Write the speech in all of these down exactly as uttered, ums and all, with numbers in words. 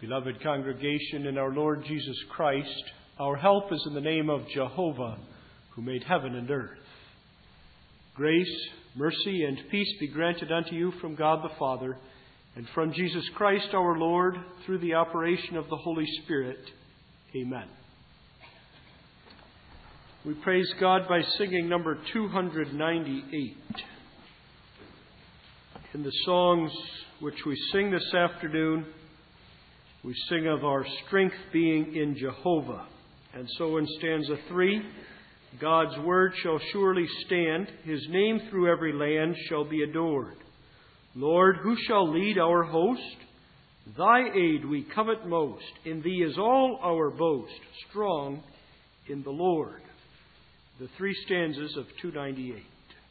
Beloved congregation in our Lord Jesus Christ, our help is in the name of Jehovah, who made heaven and earth. Grace, mercy, and peace be granted unto you from God the Father, and from Jesus Christ our Lord, through the operation of the Holy Spirit. Amen. We praise God by singing number two ninety-eight. In the songs which we sing this afternoon, we sing of our strength being in Jehovah. And so in stanza three, God's word shall surely stand, His name through every land shall be adored. Lord, who shall lead our host? Thy aid we covet most, in Thee is all our boast, strong in the Lord. The three stanzas of two ninety-eight.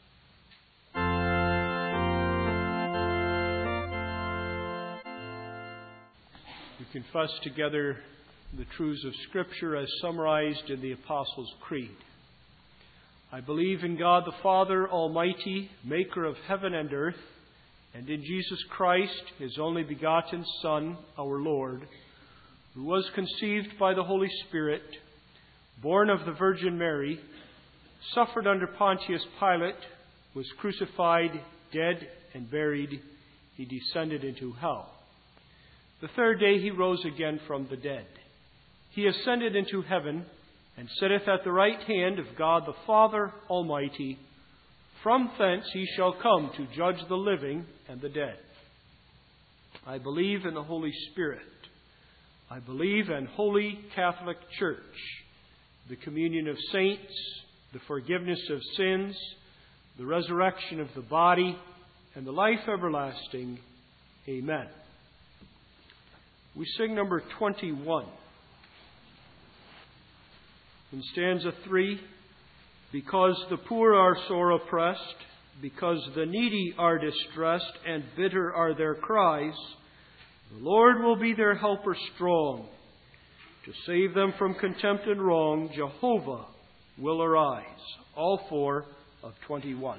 We confess together the truths of Scripture as summarized in the Apostles' Creed. I believe in God the Father Almighty, maker of heaven and earth, and in Jesus Christ, His only begotten Son, our Lord, who was conceived by the Holy Spirit, born of the Virgin Mary, suffered under Pontius Pilate, was crucified, dead, and buried. He descended into hell. The third day He rose again from the dead. He ascended into heaven and sitteth at the right hand of God the Father Almighty. From thence He shall come to judge the living and the dead. I believe in the Holy Spirit. I believe in Holy Catholic Church, the communion of saints, the forgiveness of sins, the resurrection of the body, and the life everlasting. Amen. We sing number twenty-one. In stanza three, because the poor are sore oppressed, because the needy are distressed, and bitter are their cries, the Lord will be their helper strong. To save them from contempt and wrong, Jehovah will arise. All four of twenty-one.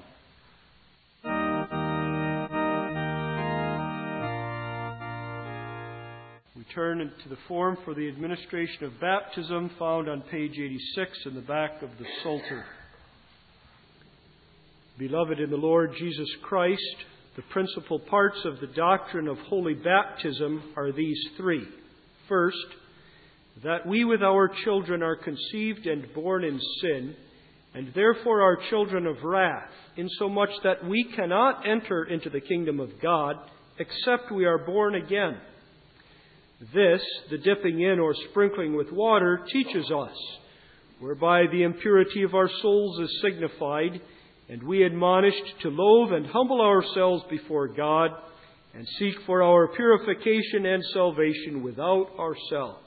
We turn to the form for the administration of baptism found on page eighty-six in the back of the Psalter. Beloved in the Lord Jesus Christ, the principal parts of the doctrine of holy baptism are these three. First, that we with our children are conceived and born in sin, and therefore are children of wrath, insomuch that we cannot enter into the kingdom of God except we are born again. This, the dipping in or sprinkling with water, teaches us, whereby the impurity of our souls is signified, and we admonished to loathe and humble ourselves before God, and seek for our purification and salvation without ourselves.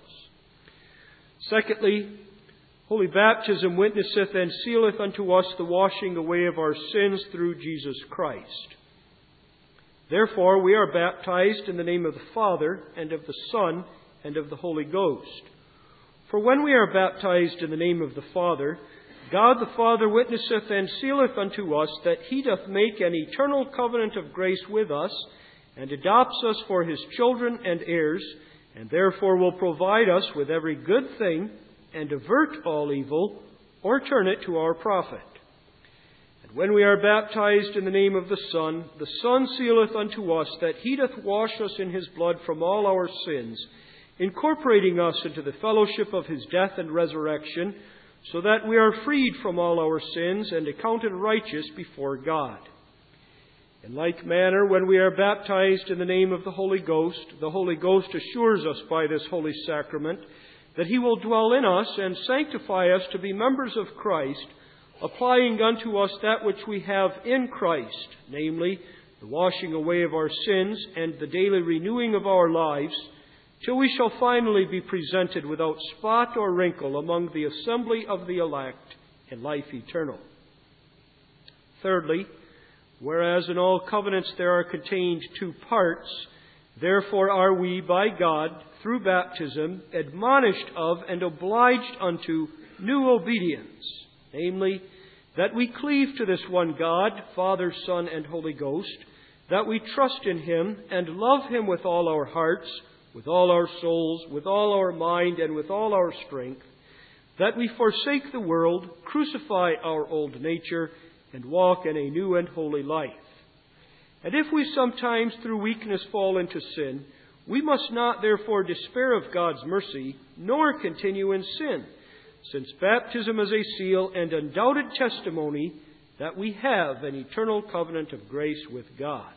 Secondly, holy baptism witnesseth and sealeth unto us the washing away of our sins through Jesus Christ. Therefore, we are baptized in the name of the Father, and of the Son, and of the Holy Ghost. For when we are baptized in the name of the Father, God the Father witnesseth and sealeth unto us that He doth make an eternal covenant of grace with us, and adopts us for His children and heirs, and therefore will provide us with every good thing, and avert all evil, or turn it to our profit. And when we are baptized in the name of the Son, the Son sealeth unto us that He doth wash us in His blood from all our sins, incorporating us into the fellowship of His death and resurrection, so that we are freed from all our sins and accounted righteous before God. In like manner, when we are baptized in the name of the Holy Ghost, the Holy Ghost assures us by this holy sacrament that He will dwell in us and sanctify us to be members of Christ, applying unto us that which we have in Christ, namely, the washing away of our sins and the daily renewing of our lives, till we shall finally be presented without spot or wrinkle among the assembly of the elect in life eternal. Thirdly, whereas in all covenants there are contained two parts, therefore are we by God, through baptism, admonished of and obliged unto new obedience, namely, that we cleave to this one God, Father, Son, and Holy Ghost, that we trust in Him and love Him with all our hearts, with all our souls, with all our mind, and with all our strength, that we forsake the world, crucify our old nature, and walk in a new and holy life. And if we sometimes through weakness fall into sin, we must not therefore despair of God's mercy, nor continue in sin, since baptism is a seal and undoubted testimony that we have an eternal covenant of grace with God.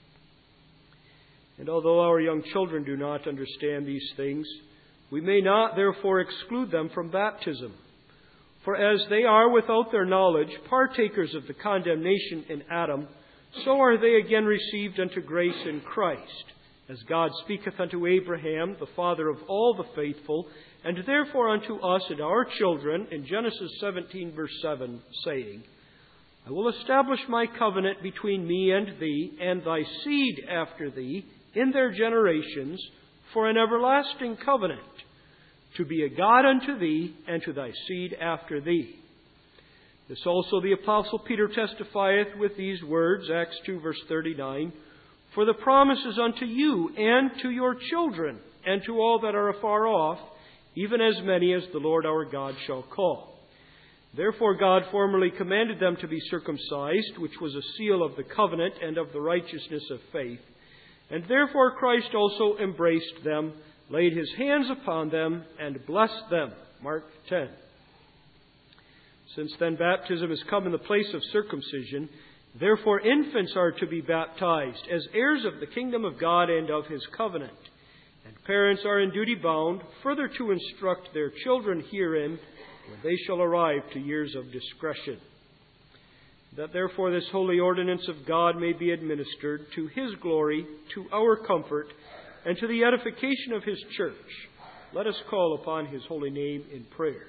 And although our young children do not understand these things, we may not therefore exclude them from baptism. For as they are without their knowledge partakers of the condemnation in Adam, so are they again received unto grace in Christ, as God speaketh unto Abraham, the father of all the faithful, and therefore unto us and our children, in Genesis seventeen, verse seven, saying, I will establish my covenant between me and thee, and thy seed after thee, in their generations, for an everlasting covenant, to be a God unto thee, and to thy seed after thee. This also the Apostle Peter testifieth with these words, Acts two, verse thirty-nine, For the promise is unto you, and to your children, and to all that are afar off, even as many as the Lord our God shall call. Therefore God formerly commanded them to be circumcised, which was a seal of the covenant and of the righteousness of faith. And therefore Christ also embraced them, laid his hands upon them, and blessed them. Mark ten. Since then baptism has come in the place of circumcision, therefore infants are to be baptized as heirs of the kingdom of God and of his covenant. And parents are in duty bound further to instruct their children herein when they shall arrive to years of discretion. That therefore this holy ordinance of God may be administered to his glory, to our comfort, and to the edification of his church, let us call upon his holy name in prayer.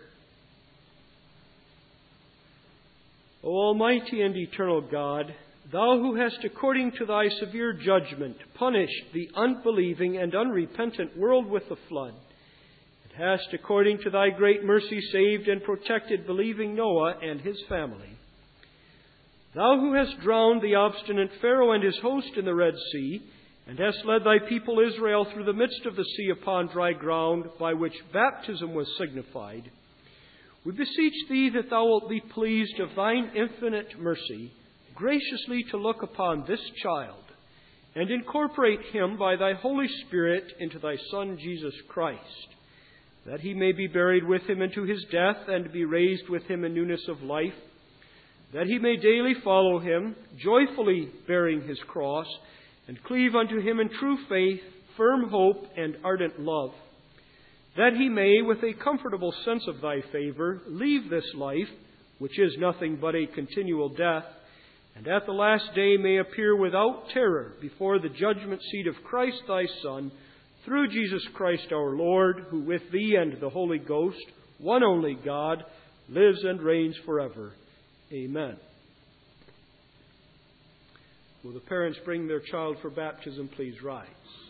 O Almighty and eternal God, thou who hast according to thy severe judgment punished the unbelieving and unrepentant world with the flood, and hast according to thy great mercy saved and protected believing Noah and his family, thou who hast drowned the obstinate Pharaoh and his host in the Red Sea, and hast led thy people Israel through the midst of the sea upon dry ground, by which baptism was signified, we beseech thee that thou wilt be pleased of thine infinite mercy graciously to look upon this child, and incorporate him by thy Holy Spirit into thy Son Jesus Christ, that he may be buried with him into his death, and be raised with him in newness of life, that he may daily follow him, joyfully bearing his cross, and cleave unto him in true faith, firm hope, and ardent love, that he may, with a comfortable sense of thy favor, leave this life, which is nothing but a continual death, and at the last day may appear without terror before the judgment seat of Christ thy Son, through Jesus Christ our Lord, who with thee and the Holy Ghost, one only God, lives and reigns forever. Amen. Will the parents bring their child for baptism, please rise.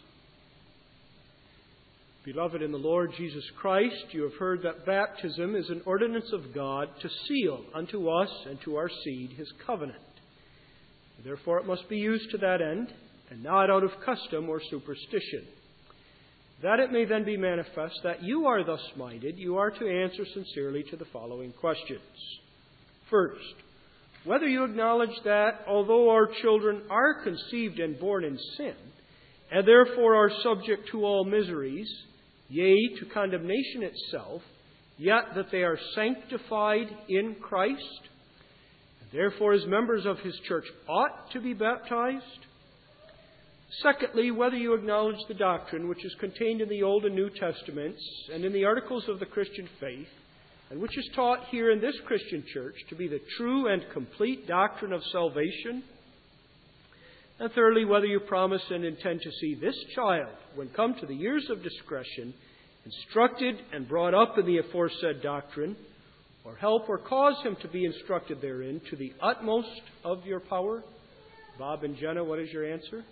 Beloved in the Lord Jesus Christ, you have heard that baptism is an ordinance of God to seal unto us and to our seed his covenant. Therefore it must be used to that end, and not out of custom or superstition. That it may then be manifest that you are thus minded, you are to answer sincerely to the following questions. First, whether you acknowledge that, although our children are conceived and born in sin, and therefore are subject to all miseries, yea, to condemnation itself, yet that they are sanctified in Christ, and therefore as members of his church ought to be baptized. Secondly, whether you acknowledge the doctrine which is contained in the Old and New Testaments and in the Articles of the Christian faith, and which is taught here in this Christian church to be the true and complete doctrine of salvation. And thirdly, whether you promise and intend to see this child, when come to the years of discretion, instructed and brought up in the aforesaid doctrine, or help or cause him to be instructed therein to the utmost of your power. Bob and Jenna, what is your answer?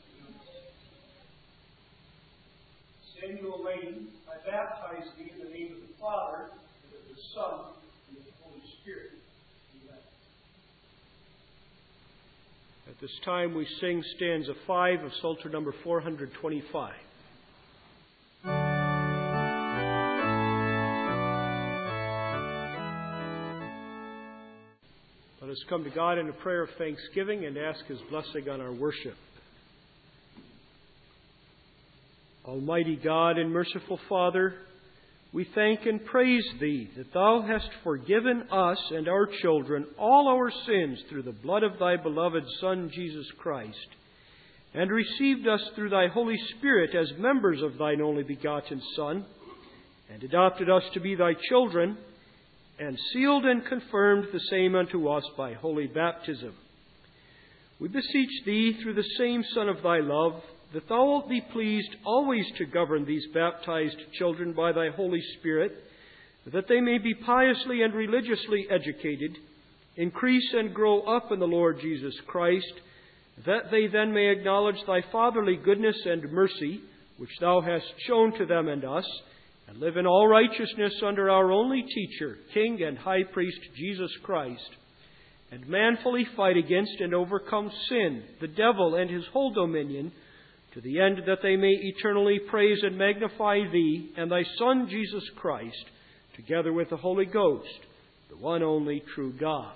Samuel Lane, I baptize thee in the name of the Father, and of the Son, and of the Holy Spirit. Amen. At this time we sing stanza five of Psalter number four hundred twenty-five. Let us come to God in a prayer of thanksgiving and ask His blessing on our worship. Almighty God and merciful Father, we thank and praise Thee that Thou hast forgiven us and our children all our sins through the blood of Thy beloved Son, Jesus Christ, and received us through Thy Holy Spirit as members of Thine only begotten Son, and adopted us to be Thy children, and sealed and confirmed the same unto us by holy baptism. We beseech Thee through the same Son of Thy love, that Thou wilt be pleased always to govern these baptized children by Thy Holy Spirit, that they may be piously and religiously educated, increase and grow up in the Lord Jesus Christ, that they then may acknowledge Thy fatherly goodness and mercy, which Thou hast shown to them and us, and live in all righteousness under our only teacher, King and High Priest, Jesus Christ, and manfully fight against and overcome sin, the devil, and his whole dominion, to the end that they may eternally praise and magnify Thee and Thy Son, Jesus Christ, together with the Holy Ghost, the one only true God.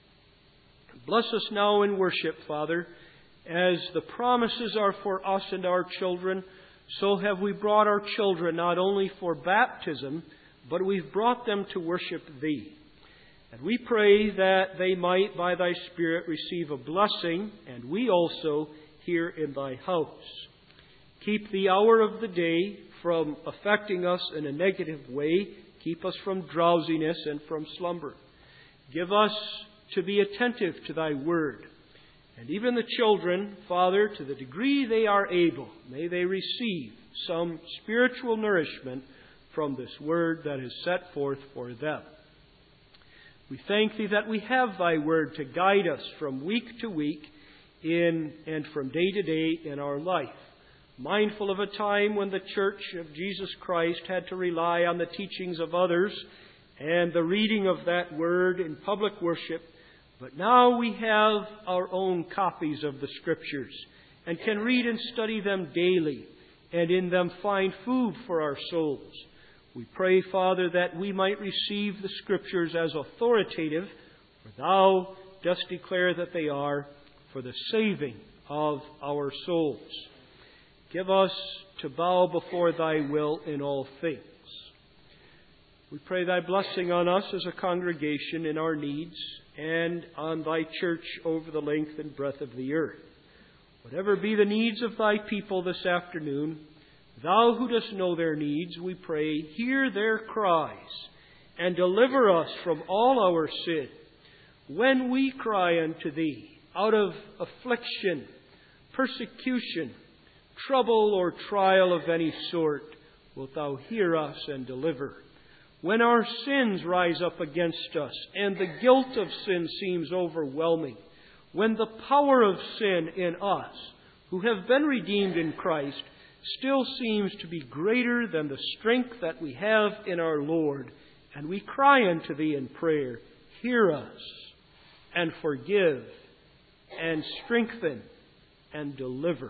Bless us now in worship, Father, as the promises are for us and our children, so have we brought our children not only for baptism, but we've brought them to worship Thee. And we pray that they might, by Thy Spirit, receive a blessing, and we also here in Thy house. Keep the hour of the day from affecting us in a negative way. Keep us from drowsiness and from slumber. Give us to be attentive to Thy word. And even the children, Father, to the degree they are able, may they receive some spiritual nourishment from this word that is set forth for them. We thank Thee that we have Thy word to guide us from week to week in and from day to day in our life. Mindful of a time when the Church of Jesus Christ had to rely on the teachings of others and the reading of that word in public worship, but now we have our own copies of the Scriptures and can read and study them daily and in them find food for our souls. We pray, Father, that we might receive the Scriptures as authoritative, for Thou dost declare that they are for the saving of our souls. Give us to bow before Thy will in all things. We pray Thy blessing on us as a congregation in our needs and on Thy church over the length and breadth of the earth. Whatever be the needs of Thy people this afternoon, Thou who dost know their needs, we pray, hear their cries and deliver us from all our sin. When we cry unto Thee out of affliction, persecution, trouble or trial of any sort, wilt Thou hear us and deliver. When our sins rise up against us and the guilt of sin seems overwhelming, when the power of sin in us, who have been redeemed in Christ, still seems to be greater than the strength that we have in our Lord, and we cry unto Thee in prayer, hear us and forgive and strengthen and deliver.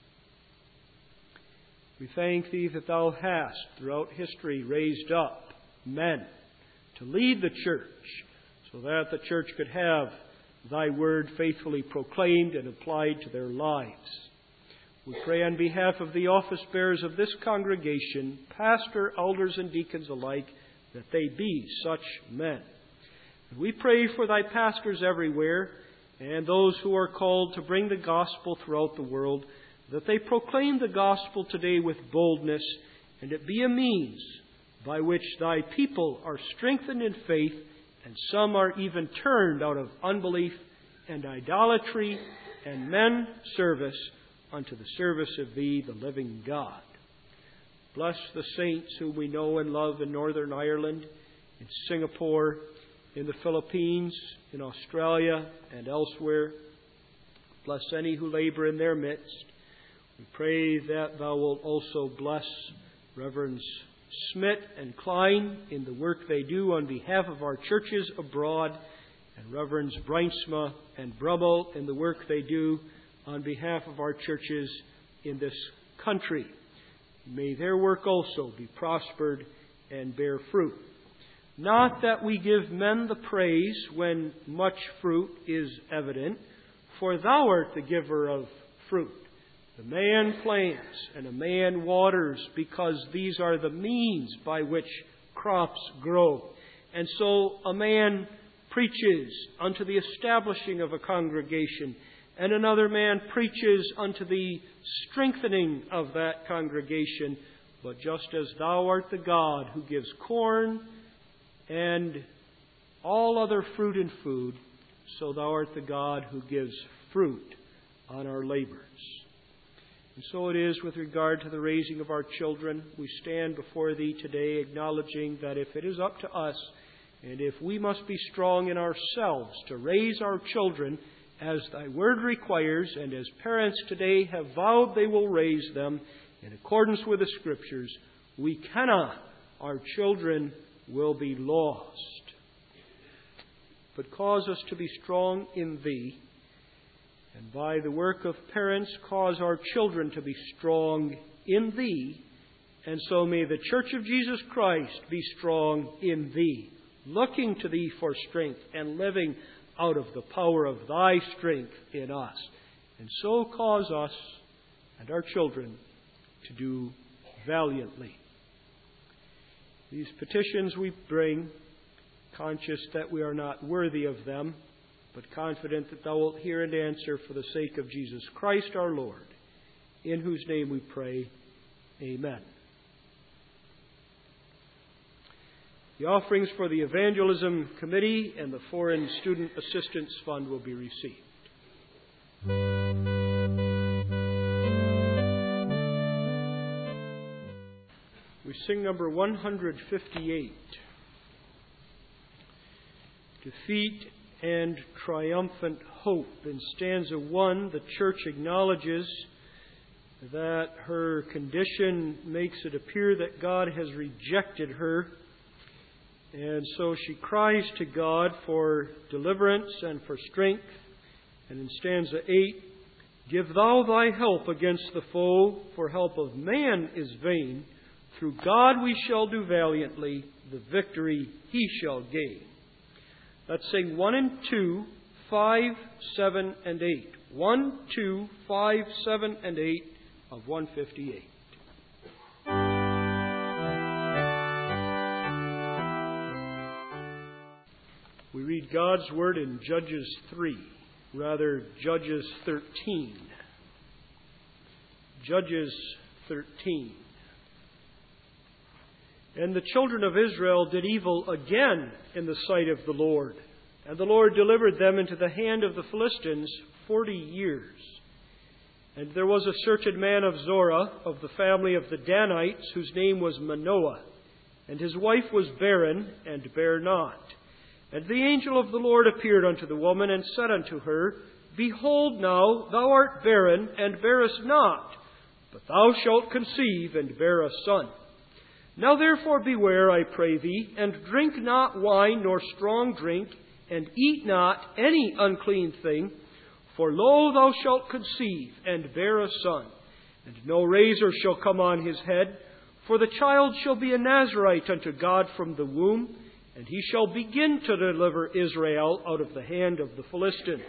We thank Thee that Thou hast, throughout history, raised up men to lead the church, so that the church could have Thy word faithfully proclaimed and applied to their lives. We pray on behalf of the office bearers of this congregation, pastor, elders, and deacons alike, that they be such men. And we pray for Thy pastors everywhere and those who are called to bring the gospel throughout the world, that they proclaim the gospel today with boldness, and it be a means by which Thy people are strengthened in faith, and some are even turned out of unbelief and idolatry and men service unto the service of Thee, the living God. Bless the saints whom we know and love in Northern Ireland, in Singapore, in the Philippines, in Australia, and elsewhere. Bless any who labor in their midst. We pray that Thou wilt also bless Reverends Smith and Klein in the work they do on behalf of our churches abroad, and Reverends Breinsma and Brummel in the work they do on behalf of our churches in this country. May their work also be prospered and bear fruit. Not that we give men the praise when much fruit is evident, for thou art the giver of fruit. The man plants and a man waters, because these are the means by which crops grow. And so a man preaches unto the establishing of a congregation, and another man preaches unto the strengthening of that congregation. But just as thou art the God who gives corn and all other fruit and food, so thou art the God who gives fruit on our labors. And so it is with regard to the raising of our children. We stand before Thee today acknowledging that if it is up to us, and if we must be strong in ourselves to raise our children as Thy Word requires, and as parents today have vowed they will raise them in accordance with the Scriptures, we cannot. Our children will be lost. But cause us to be strong in Thee, and by the work of parents cause our children to be strong in Thee, and so may the Church of Jesus Christ be strong in Thee, looking to Thee for strength and living out of the power of Thy strength in us. And so cause us and our children to do valiantly. These petitions we bring, conscious that we are not worthy of them, but confident that Thou wilt hear and answer for the sake of Jesus Christ our Lord, in whose name we pray. Amen. The offerings for the Evangelism Committee and the Foreign Student Assistance Fund will be received. We sing number one hundred fifty-eight. Defeat and Triumphant Hope. In stanza one, the church acknowledges that her condition makes it appear that God has rejected her. And so she cries to God for deliverance and for strength. And in stanza eight, give Thou Thy help against the foe, for help of man is vain. Through God we shall do valiantly, the victory He shall gain. Let's sing one and two, five, seven, and eight. One, two, five, seven, and eight of one fifty-eight. We read God's Word in Judges three, rather Judges thirteen. Judges thirteen. And the children of Israel did evil again in the sight of the Lord. And the Lord delivered them into the hand of the Philistines forty years. And there was a certain man of Zorah, of the family of the Danites, whose name was Manoah. And his wife was barren, and bare not. And the angel of the Lord appeared unto the woman, and said unto her, Behold now, thou art barren, and bearest not, but thou shalt conceive, and bear a son. Now therefore beware, I pray thee, and drink not wine nor strong drink, and eat not any unclean thing, for lo, thou shalt conceive, and bear a son. And no razor shall come on his head, for the child shall be a Nazarite unto God from the womb, and he shall begin to deliver Israel out of the hand of the Philistines.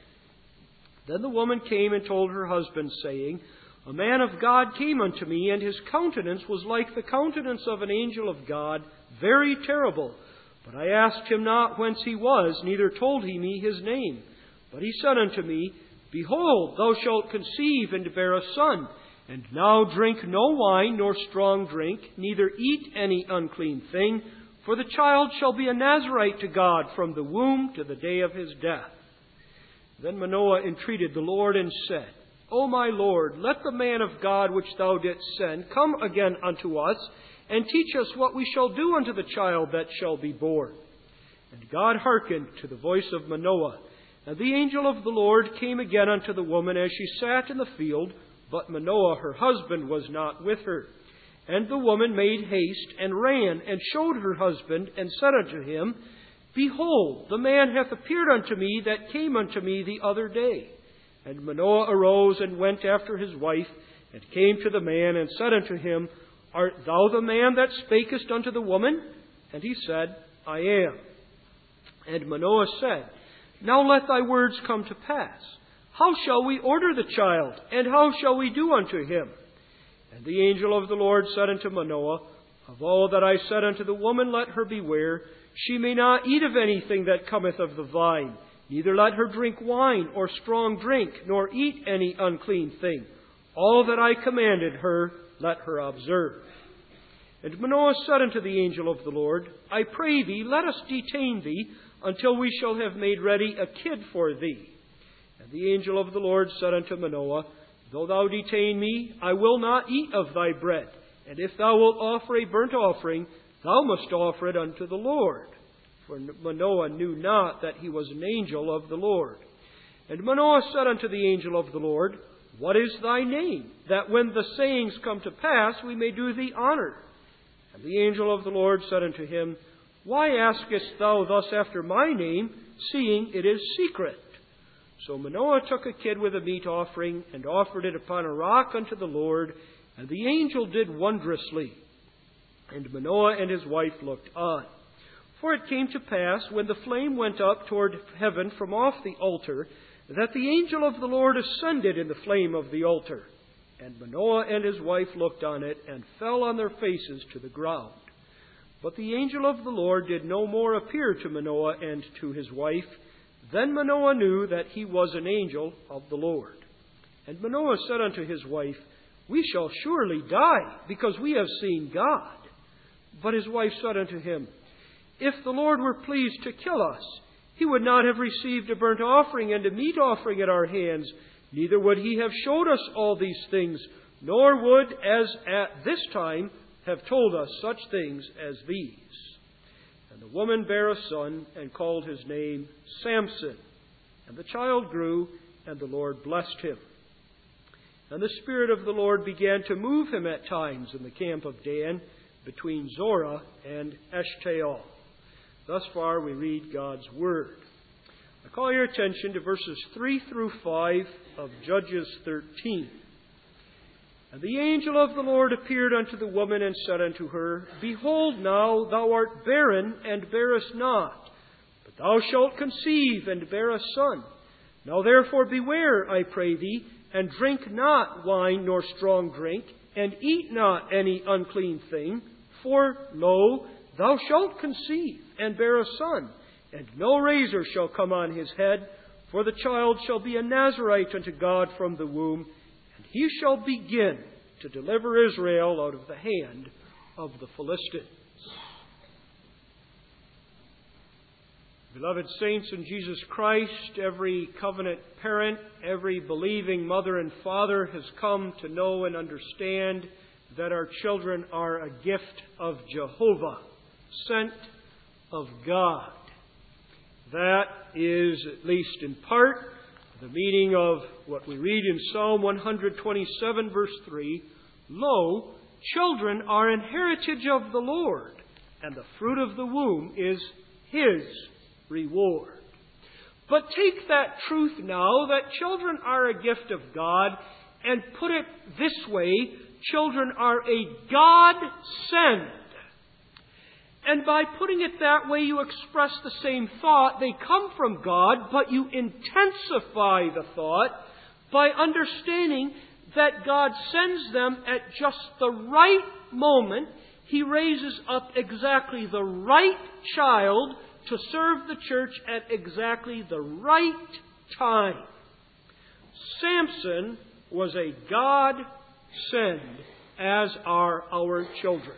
Then the woman came and told her husband, saying, A man of God came unto me, and his countenance was like the countenance of an angel of God, very terrible. But I asked him not whence he was, neither told he me his name. But he said unto me, Behold, thou shalt conceive and bear a son, and now drink no wine nor strong drink, neither eat any unclean thing, for the child shall be a Nazarite to God from the womb to the day of his death. Then Manoah entreated the Lord and said, O my Lord, let the man of God which thou didst send come again unto us, and teach us what we shall do unto the child that shall be born. And God hearkened to the voice of Manoah. And the angel of the Lord came again unto the woman as she sat in the field, but Manoah her husband was not with her. And the woman made haste, and ran, and showed her husband, and said unto him, Behold, the man hath appeared unto me that came unto me the other day. And Manoah arose and went after his wife, and came to the man, and said unto him, Art thou the man that spakest unto the woman? And he said, I am. And Manoah said, Now let thy words come to pass. How shall we order the child, and how shall we do unto him? And the angel of the Lord said unto Manoah, Of all that I said unto the woman, let her beware. She may not eat of anything that cometh of the vine, neither let her drink wine or strong drink, nor eat any unclean thing. All that I commanded her, let her observe. And Manoah said unto the angel of the Lord, I pray thee, let us detain thee, until we shall have made ready a kid for thee. And the angel of the Lord said unto Manoah, Though thou detain me, I will not eat of thy bread. And if thou wilt offer a burnt offering, thou must offer it unto the Lord. For Manoah knew not that he was an angel of the Lord. And Manoah said unto the angel of the Lord, What is thy name? That when the sayings come to pass, we may do thee honor. And the angel of the Lord said unto him, Why askest thou thus after my name, seeing it is secret? So Manoah took a kid with a meat offering, and offered it upon a rock unto the Lord, and the angel did wondrously. And Manoah and his wife looked on. For it came to pass, when the flame went up toward heaven from off the altar, that the angel of the Lord ascended in the flame of the altar. And Manoah and his wife looked on it, and fell on their faces to the ground. But the angel of the Lord did no more appear to Manoah and to his wife. Then Manoah knew that he was an angel of the Lord. And Manoah said unto his wife, We shall surely die, because we have seen God. But his wife said unto him, If the Lord were pleased to kill us, he would not have received a burnt offering and a meat offering at our hands, neither would he have showed us all these things, nor would, as at this time, have told us such things as these. And the woman bare a son, and called his name Samson. And the child grew, and the Lord blessed him. And the Spirit of the Lord began to move him at times in the camp of Dan, between Zorah and Eshtaol. Thus far we read God's Word. I call your attention to verses three through five of Judges thirteen. And the angel of the Lord appeared unto the woman, and said unto her, Behold, now thou art barren, and bearest not. But thou shalt conceive, and bear a son. Now therefore beware, I pray thee, and drink not wine nor strong drink, and eat not any unclean thing. For, lo, thou shalt conceive, and bear a son, and no razor shall come on his head, for the child shall be a Nazarite unto God from the womb, and he shall begin to deliver Israel out of the hand of the Philistines. Beloved saints in Jesus Christ, every covenant parent, every believing mother and father has come to know and understand that our children are a gift of Jehovah, sent of God. That is, at least in part, the meaning of what we read in Psalm one twenty-seven, verse three, Lo, children are an heritage of the Lord, and the fruit of the womb is His reward. But take that truth now, that children are a gift of God, and put it this way, children are a God-send. And by putting it that way, you express the same thought. They come from God, but you intensify the thought by understanding that God sends them at just the right moment. He raises up exactly the right child to serve the church at exactly the right time. Samson was a God-send, as are our children.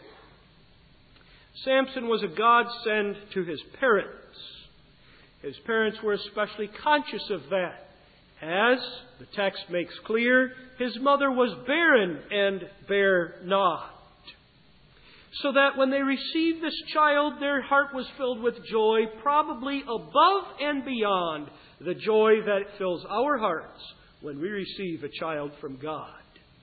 Samson was a God-send to his parents. His parents were especially conscious of that. As the text makes clear, his mother was barren and bare not. So that when they received this child, their heart was filled with joy, probably above and beyond the joy that fills our hearts when we receive a child from God.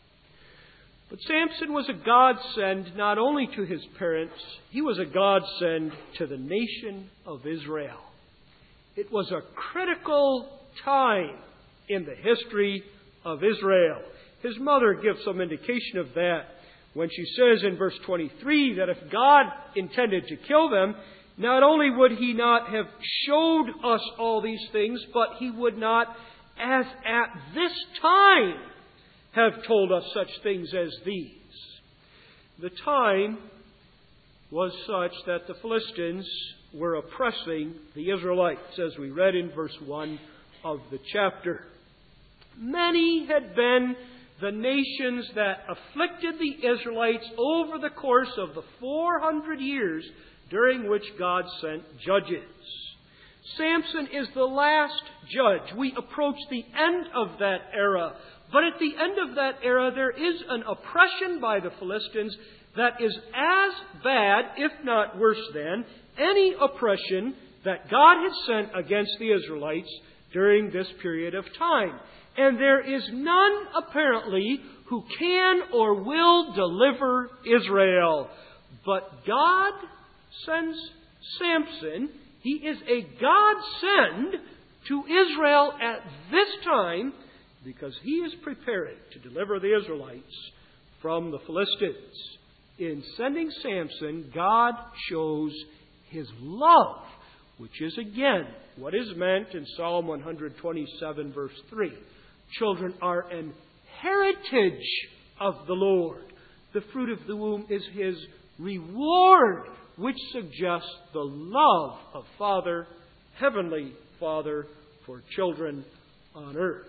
But Samson was a godsend not only to his parents, he was a godsend to the nation of Israel. It was a critical time in the history of Israel. His mother gives some indication of that when she says in verse twenty-three that if God intended to kill them, Not only would He not have showed us all these things, but He would not, as at this time, have told us such things as these. The time was such that the Philistines were oppressing the Israelites, as we read in verse one of the chapter. Many had been the nations that afflicted the Israelites over the course of the four hundred years during which God sent judges. Samson is the last judge. We approach the end of that era. But at the end of that era, there is an oppression by the Philistines that is as bad, if not worse than, any oppression that God had sent against the Israelites during this period of time. And there is none, apparently, who can or will deliver Israel. But God sends Samson. He is a godsend to Israel at this time because he is preparing to deliver the Israelites from the Philistines. In sending Samson, God shows His love, which is again what is meant in Psalm one twenty-seven, verse three. Children are an heritage of the Lord. The fruit of the womb is His reward, which suggests the love of Father, Heavenly Father, for children on earth.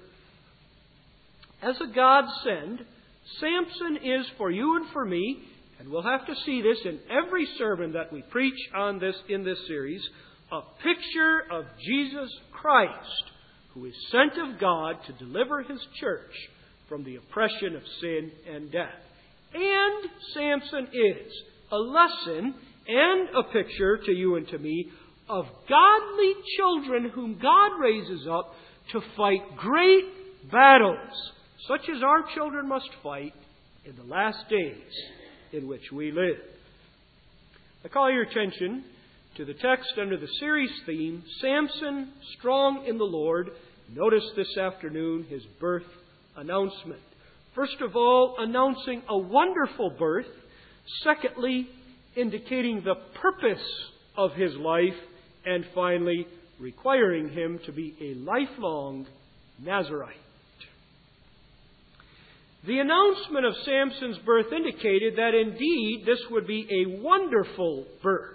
As a godsend, Samson is for you and for me, and we'll have to see this in every sermon that we preach on this in this series, a picture of Jesus Christ, who is sent of God to deliver His church from the oppression of sin and death. And Samson is a lesson and a picture to you and to me of godly children whom God raises up to fight great battles, such as our children must fight in the last days in which we live. I call your attention to the text under the series theme, Samson, Strong in the Lord. Notice this afternoon his birth announcement. First of all, announcing a wonderful birth. Secondly, indicating the purpose of his life. And finally, requiring him to be a lifelong Nazirite. The announcement of Samson's birth indicated that indeed this would be a wonderful birth.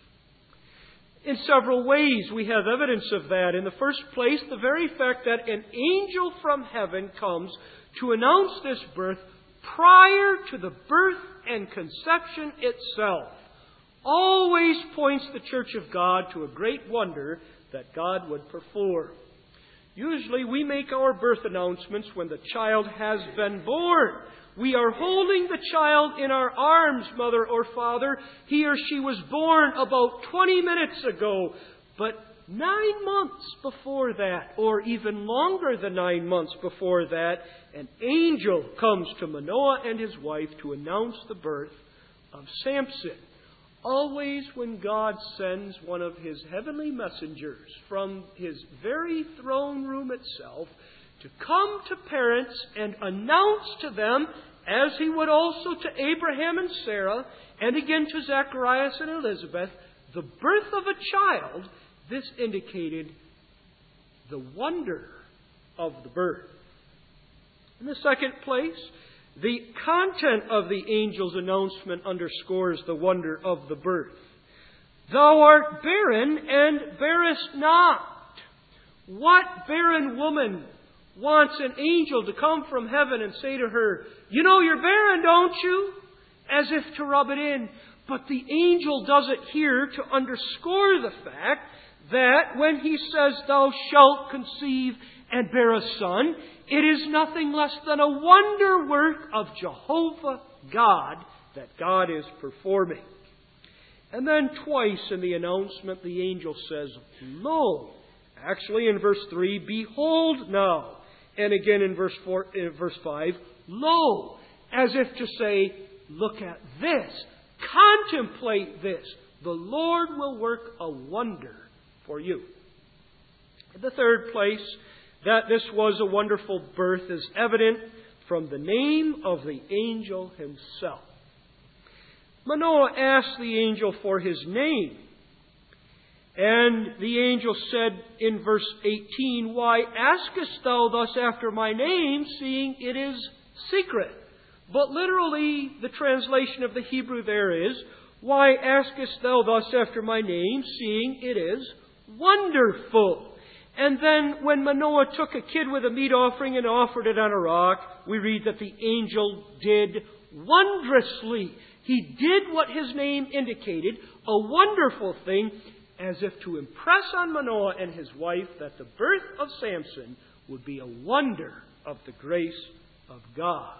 In several ways we have evidence of that. In the first place, the very fact that an angel from heaven comes to announce this birth prior to the birth and conception itself always points the Church of God to a great wonder that God would perform. Usually we make our birth announcements when the child has been born. We are holding the child in our arms, mother or father. He or she was born about twenty minutes ago. But nine months before that, or even longer than nine months before that, an angel comes to Manoah and his wife to announce the birth of Samson. Always when God sends one of His heavenly messengers from His very throne room itself to come to parents and announce to them, as He would also to Abraham and Sarah, and again to Zacharias and Elizabeth, the birth of a child, this indicated the wonder of the birth. In the second place, the content of the angel's announcement underscores the wonder of the birth. Thou art barren and bearest not. What barren woman wants an angel to come from heaven and say to her, you know you're barren, don't you? As if to rub it in. But the angel does it here to underscore the fact that when he says, thou shalt conceive and bear a son, it is nothing less than a wonder work of Jehovah God that God is performing. And then twice in the announcement, the angel says, lo. Actually in verse three, behold now. And again in verse four, in verse five, lo. As if to say, look at this. Contemplate this. The Lord will work a wonder for you. In the third place, that this was a wonderful birth is evident from the name of the angel himself. Manoah asked the angel for his name. And the angel said in verse eighteen, "Why askest thou thus after my name, seeing it is secret?" But literally, the translation of the Hebrew there is, "Why askest thou thus after my name, seeing it is wonderful?" And then when Manoah took a kid with a meat offering and offered it on a rock, we read that the angel did wondrously. He did what his name indicated, a wonderful thing, as if to impress on Manoah and his wife that the birth of Samson would be a wonder of the grace of God.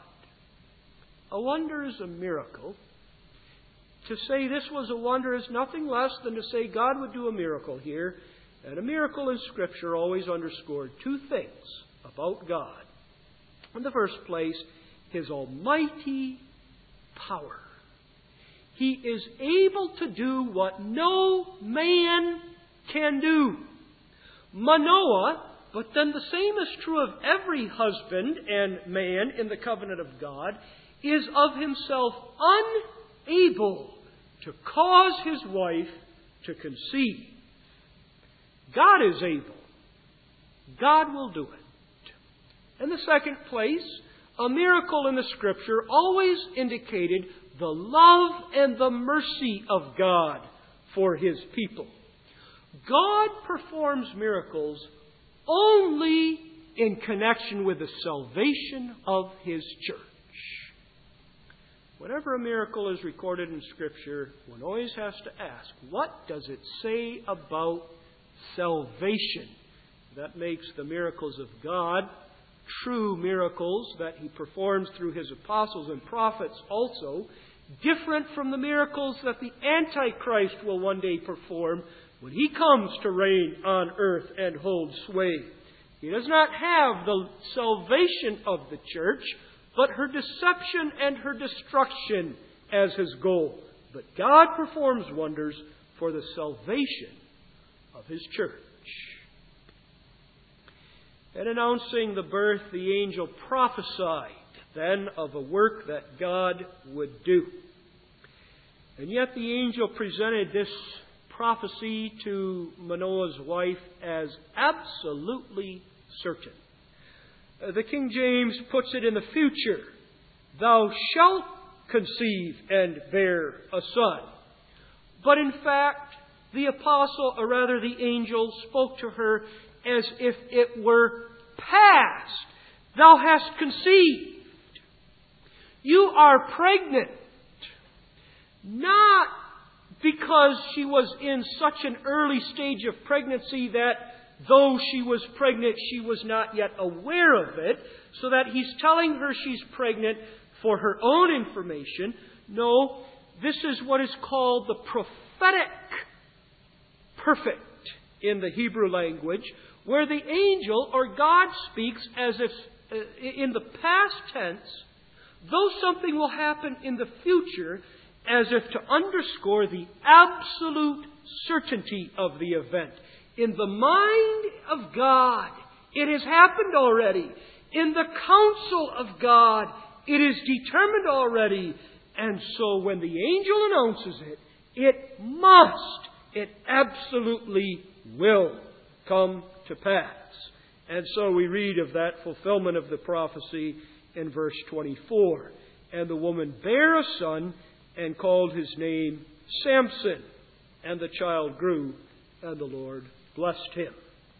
A wonder is a miracle. To say this was a wonder is nothing less than to say God would do a miracle here. And a miracle in Scripture always underscored two things about God. In the first place, His almighty power. He is able to do what no man can do. Manoah, but then the same is true of every husband and man in the covenant of God, is of himself unable to cause his wife to conceive. God is able. God will do it. In the second place, a miracle in the Scripture always indicated the love and the mercy of God for His people. God performs miracles only in connection with the salvation of His church. Whenever a miracle is recorded in Scripture, one always has to ask, what does it say about salvation? That makes the miracles of God true miracles that He performs through His apostles and prophets also, different from the miracles that the Antichrist will one day perform when he comes to reign on earth and hold sway. He does not have the salvation of the church, but her deception and her destruction as His goal. But God performs wonders for the salvation of His church. And announcing the birth, the angel prophesied then of a work that God would do. And yet the angel presented this prophecy to Manoah's wife as absolutely certain. Uh, the King James puts it in the future. Thou shalt conceive and bear a son. But in fact, the apostle, or rather the angel, spoke to her as if it were past. Thou hast conceived. You are pregnant. Not because she was in such an early stage of pregnancy that though she was pregnant, she was not yet aware of it, so that he's telling her she's pregnant for her own information. No, this is what is called the prophetic perfect in the Hebrew language, where the angel or God speaks as if uh, in the past tense, though something will happen in the future, as if to underscore the absolute certainty of the event. In the mind of God, it has happened already. In the counsel of God, it is determined already. And so when the angel announces it, it must, it absolutely will come to pass. And so we read of that fulfillment of the prophecy in verse twenty-four. And the woman bare a son and called his name Samson. And the child grew, and the Lord blessed him.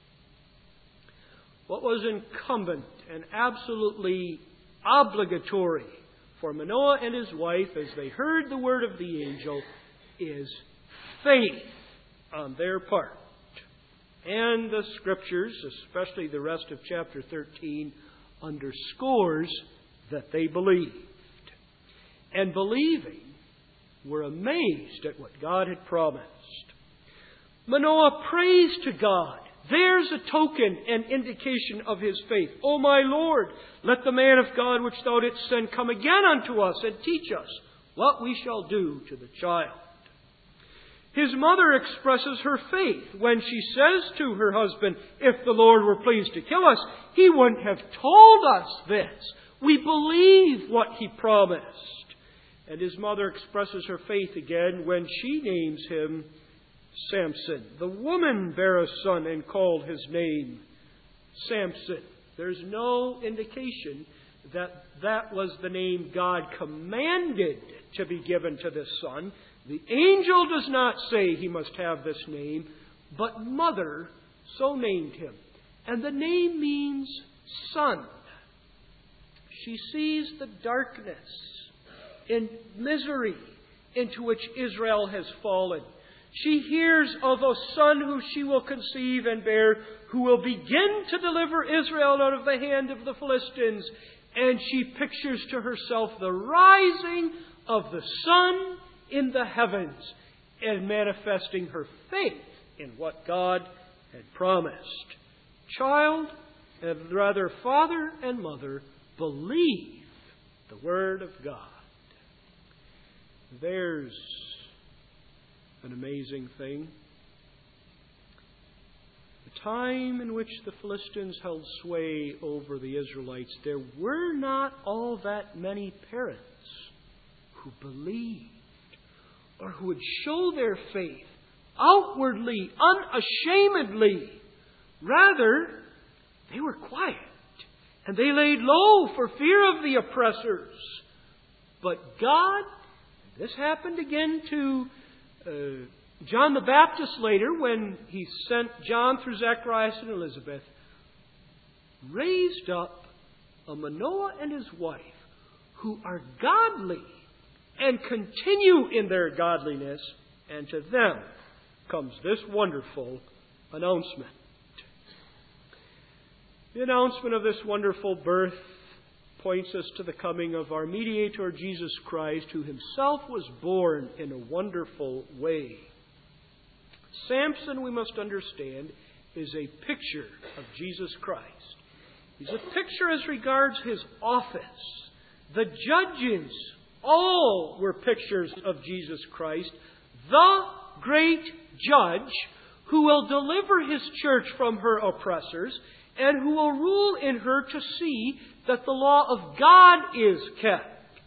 What was incumbent and absolutely obligatory for Manoah and his wife as they heard the word of the angel is faith on their part. And the Scriptures, especially the rest of chapter thirteen, underscores that they believed. And believing, were amazed at what God had promised. Manoah prays to God. There's a token and indication of his faith. O my Lord, let the man of God which thou didst send come again unto us and teach us what we shall do to the child. His mother expresses her faith when she says to her husband, if the Lord were pleased to kill us, He wouldn't have told us this. We believe what He promised. And his mother expresses her faith again when she names him Samson. The woman bare a son and called his name Samson. There's no indication that that was the name God commanded to be given to this son. The angel does not say he must have this name, but mother so named him. And the name means son. She sees the darkness and misery into which Israel has fallen. She hears of a son who she will conceive and bear, who will begin to deliver Israel out of the hand of the Philistines. And she pictures to herself the rising of the sun in the heavens and manifesting her faith in what God had promised. Child, and rather father and mother, believe the Word of God. There's an amazing thing. The time in which the Philistines held sway over the Israelites, there were not all that many parents who believed or who would show their faith outwardly, unashamedly. Rather, they were quiet and they laid low for fear of the oppressors. But God, this happened again to uh, John the Baptist later when he sent John through Zacharias and Elizabeth, raised up a Manoah and his wife who are godly and continue in their godliness, and to them comes this wonderful announcement. The announcement of this wonderful birth points us to the coming of our mediator, Jesus Christ, who himself was born in a wonderful way. Samson, we must understand, is a picture of Jesus Christ. He's a picture as regards his office. The judges all were pictures of Jesus Christ, the great judge who will deliver his church from her oppressors and who will rule in her to see that the law of God is kept.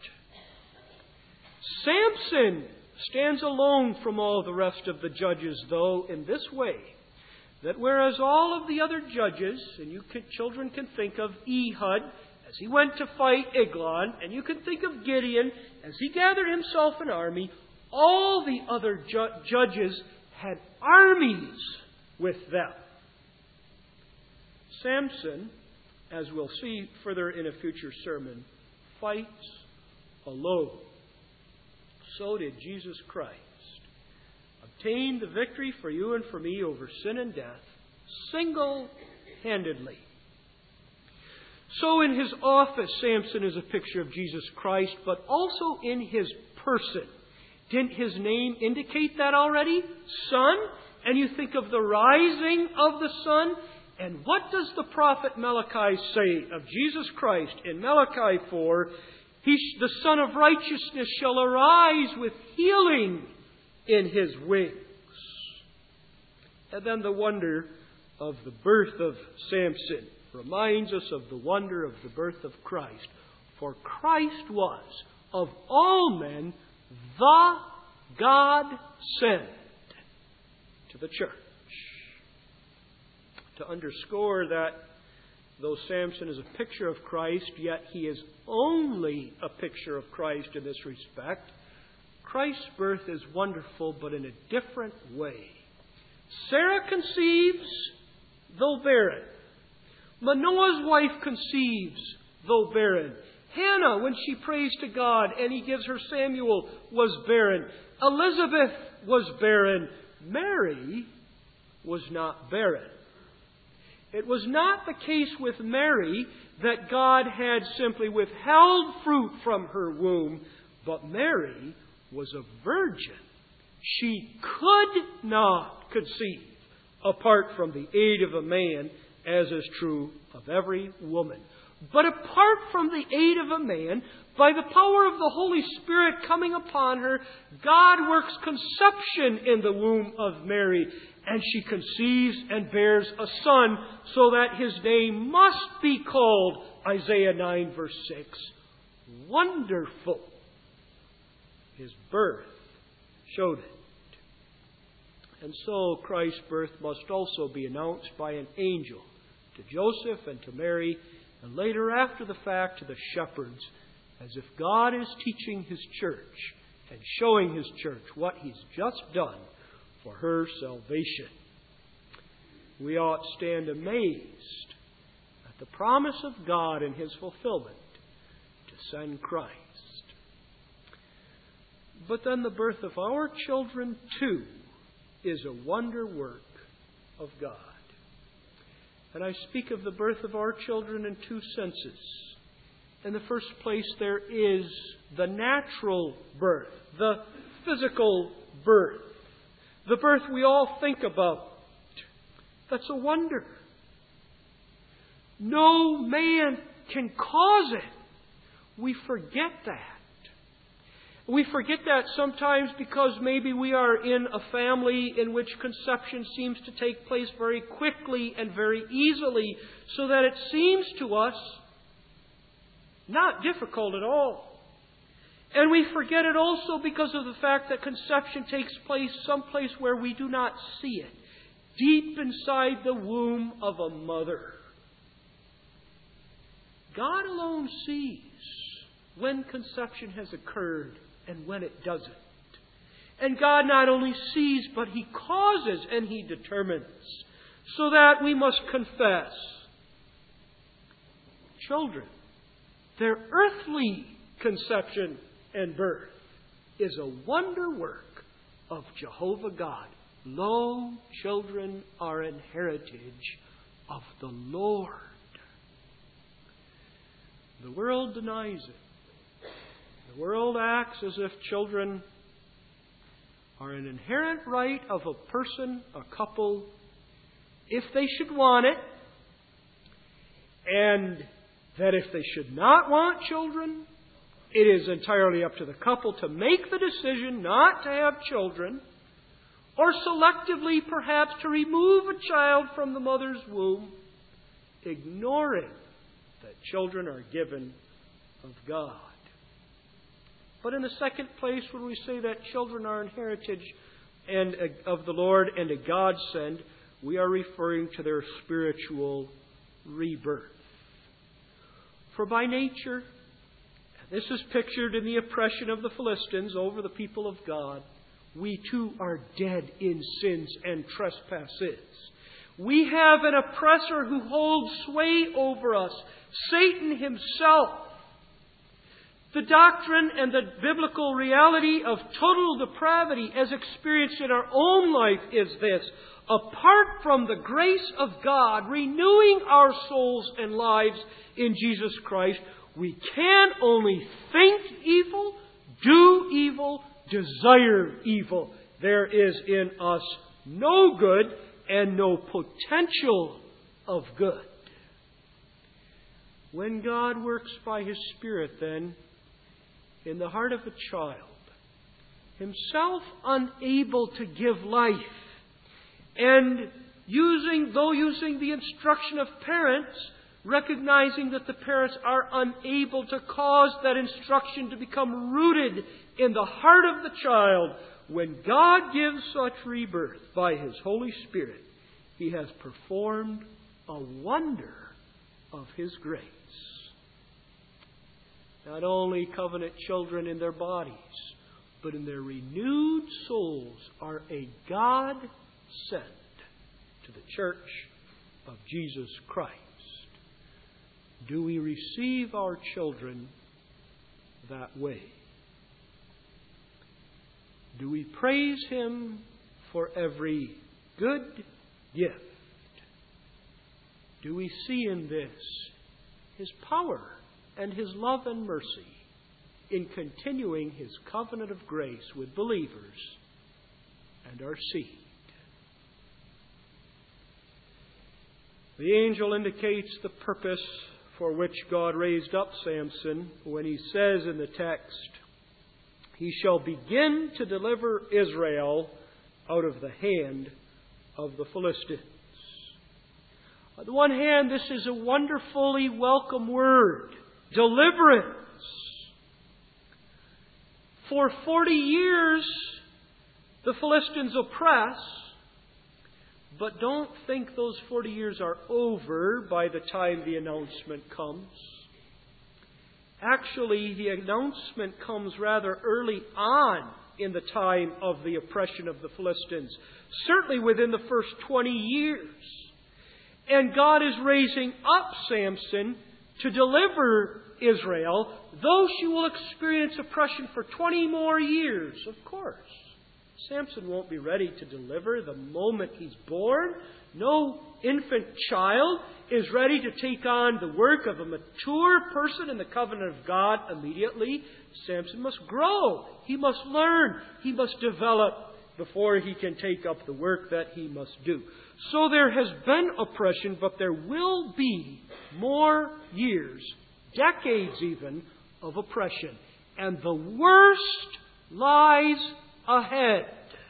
Samson stands alone from all the rest of the judges, though, in this way, that whereas all of the other judges, and you can, children can think of Ehud as he went to fight Eglon, and you can think of Gideon as he gathered himself an army, all the other ju- judges had armies with them. Samson, as we'll see further in a future sermon, fights alone. So did Jesus Christ. Obtained the victory for you and for me over sin and death, single-handedly. So in his office, Samson is a picture of Jesus Christ, but also in his person. Didn't his name indicate that already? Son? And you think of the rising of the sun? And what does the prophet Malachi say of Jesus Christ in Malachi four? He, the Son of Righteousness shall arise with healing in his wings. And then the wonder of the birth of Samson reminds us of the wonder of the birth of Christ. For Christ was, of all men, the God sent to the church. To underscore that though Samson is a picture of Christ, yet he is only a picture of Christ in this respect, Christ's birth is wonderful, but in a different way. Sarah conceives, though barren. Manoah's wife conceives, though barren. Hannah, when she prays to God and he gives her Samuel, was barren. Elizabeth was barren. Mary was not barren. It was not the case with Mary that God had simply withheld fruit from her womb, but Mary was a virgin. She could not conceive apart from the aid of a man, as is true of every woman. But apart from the aid of a man, by the power of the Holy Spirit coming upon her, God works conception in the womb of Mary. And she conceives and bears a son, so that his name must be called, Isaiah nine verse six, Wonderful. His birth showed it. And so Christ's birth must also be announced by an angel to Joseph and to Mary, and later after the fact to the shepherds, as if God is teaching His church and showing His church what He's just done for her salvation. We ought to stand amazed at the promise of God and His fulfillment to send Christ. But then the birth of our children, too, is a wonder work of God. And I speak of the birth of our children in two senses. In the first place, there is the natural birth, the physical birth, the birth we all think about. That's a wonder. No man can cause it. We forget that. We forget that sometimes because maybe we are in a family in which conception seems to take place very quickly and very easily, so that it seems to us not difficult at all. And we forget it also because of the fact that conception takes place someplace where we do not see it, deep inside the womb of a mother. God alone sees when conception has occurred and when it doesn't. And God not only sees, but He causes and He determines. So that we must confess, children, their earthly conception and birth is a wonder work of Jehovah God. Lo, children are an heritage of the Lord. The world denies it. The world acts as if children are an inherent right of a person, a couple, if they should want it, and that if they should not want children, it is entirely up to the couple to make the decision not to have children, or selectively perhaps to remove a child from the mother's womb, ignoring that children are given of God. But in the second place, when we say that children are an heritage and a, of the Lord and a godsend, we are referring to their spiritual rebirth. For by nature, this is pictured in the oppression of the Philistines over the people of God, we too are dead in sins and trespasses. We have an oppressor who holds sway over us, Satan himself. The doctrine and the biblical reality of total depravity as experienced in our own life is this: apart from the grace of God renewing our souls and lives in Jesus Christ, we can only think evil, do evil, desire evil. There is in us no good and no potential of good. When God works by His Spirit, then, in the heart of a child, himself unable to give life, and using, though using the instruction of parents, recognizing that the parents are unable to cause that instruction to become rooted in the heart of the child, when God gives such rebirth by His Holy Spirit, He has performed a wonder of His grace. Not only covenant children in their bodies, but in their renewed souls are a God sent to the church of Jesus Christ. Do we receive our children that way? Do we praise Him for every good gift? Do we see in this His power and His love and mercy in continuing His covenant of grace with believers and our seed? The angel indicates the purpose for which God raised up Samson when he says in the text, "He shall begin to deliver Israel out of the hand of the Philistines." On the one hand, this is a wonderfully welcome word, deliverance. For forty years, the Philistines oppress, But don't think those forty years are over by the time the announcement comes. Actually, the announcement comes rather early on in the time of the oppression of the Philistines, certainly within the first twenty years. And God is raising up Samson to deliver Israel, though she will experience oppression for twenty more years, of course. Samson won't be ready to deliver the moment he's born. No infant child is ready to take on the work of a mature person in the covenant of God immediately. Samson must grow. He must learn. He must develop before he can take up the work that he must do. So there has been oppression, but there will be more years, decades even, of oppression. And the worst lies ahead.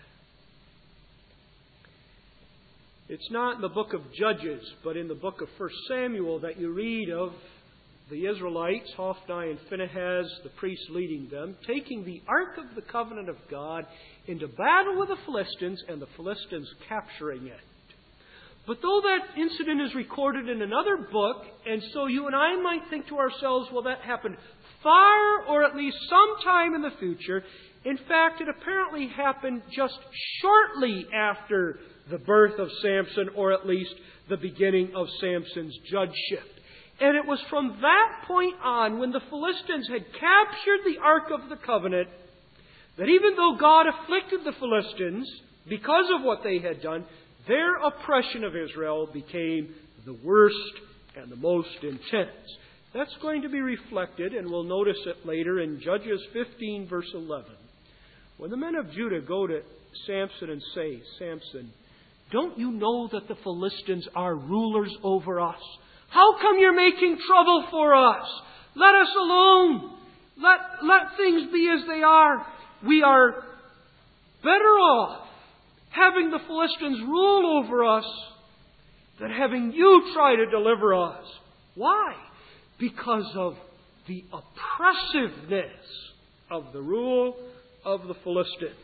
It's not in the book of Judges, but in the book of First Samuel that you read of the Israelites, Hophni and Phinehas, the priests leading them, taking the Ark of the Covenant of God into battle with the Philistines, and the Philistines capturing it. But though that incident is recorded in another book, and so you and I might think to ourselves, well, that happened far or at least sometime in the future, in fact, it apparently happened just shortly after the birth of Samson, or at least the beginning of Samson's judgeship. And it was from that point on, when the Philistines had captured the Ark of the Covenant, that even though God afflicted the Philistines because of what they had done, their oppression of Israel became the worst and the most intense. That's going to be reflected, and we'll notice it later in Judges fifteen, verse eleven. When the men of Judah go to Samson and say, Samson, don't you know that the Philistines are rulers over us? How come you're making trouble for us? Let us alone. Let, let things be as they are. We are better off having the Philistines rule over us than having you try to deliver us. Why? Because of the oppressiveness of the rule of the Philistines.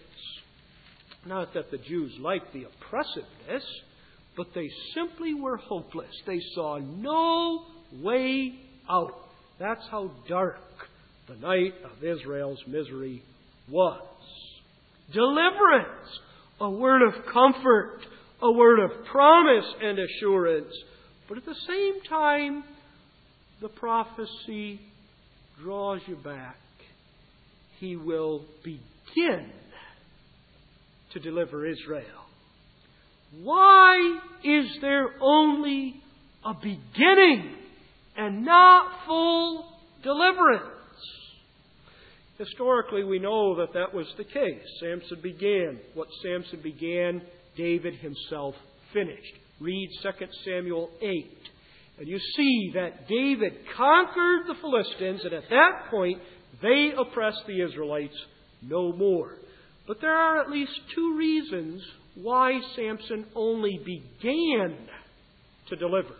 Not that the Jews liked the oppressiveness, but they simply were hopeless. They saw no way out. That's how dark the night of Israel's misery was. Deliverance, a word of comfort, a word of promise and assurance. But at the same time, the prophecy draws you back. He will begin to deliver Israel. Why is there only a beginning and not full deliverance? Historically, we know that that was the case. Samson began. What Samson began, David himself finished. Read Second Samuel eight. And you see that David conquered the Philistines, and at that point, they oppressed the Israelites no more. But there are at least two reasons why Samson only began to deliver.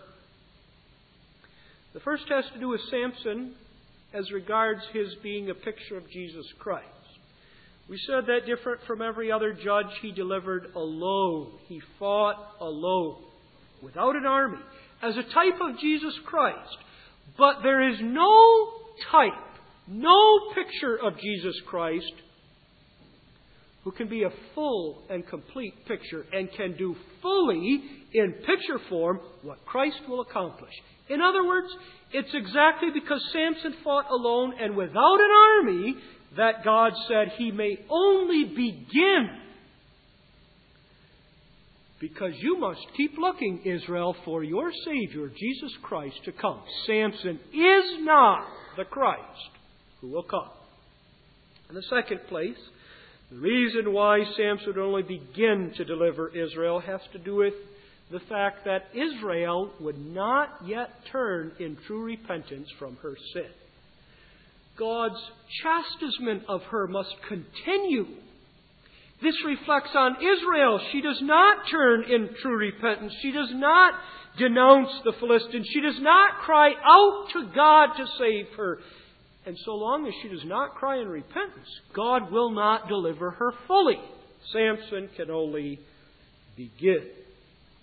The first has to do with Samson as regards his being a picture of Jesus Christ. We said that different from every other judge, he delivered alone. He fought alone, without an army, as a type of Jesus Christ. But there is no type, no picture of Jesus Christ who can be a full and complete picture and can do fully in picture form what Christ will accomplish. In other words, it's exactly because Samson fought alone and without an army that God said he may only begin. Because you must keep looking, Israel, for your Savior, Jesus Christ, to come. Samson is not the Christ who will come. In the second place, the reason why Samson would only begin to deliver Israel has to do with the fact that Israel would not yet turn in true repentance from her sin. God's chastisement of her must continue. This reflects on Israel. She does not turn in true repentance. She does not denounce the Philistines. She does not cry out to God to save her. And so long as she does not cry in repentance, God will not deliver her fully. Samson can only begin.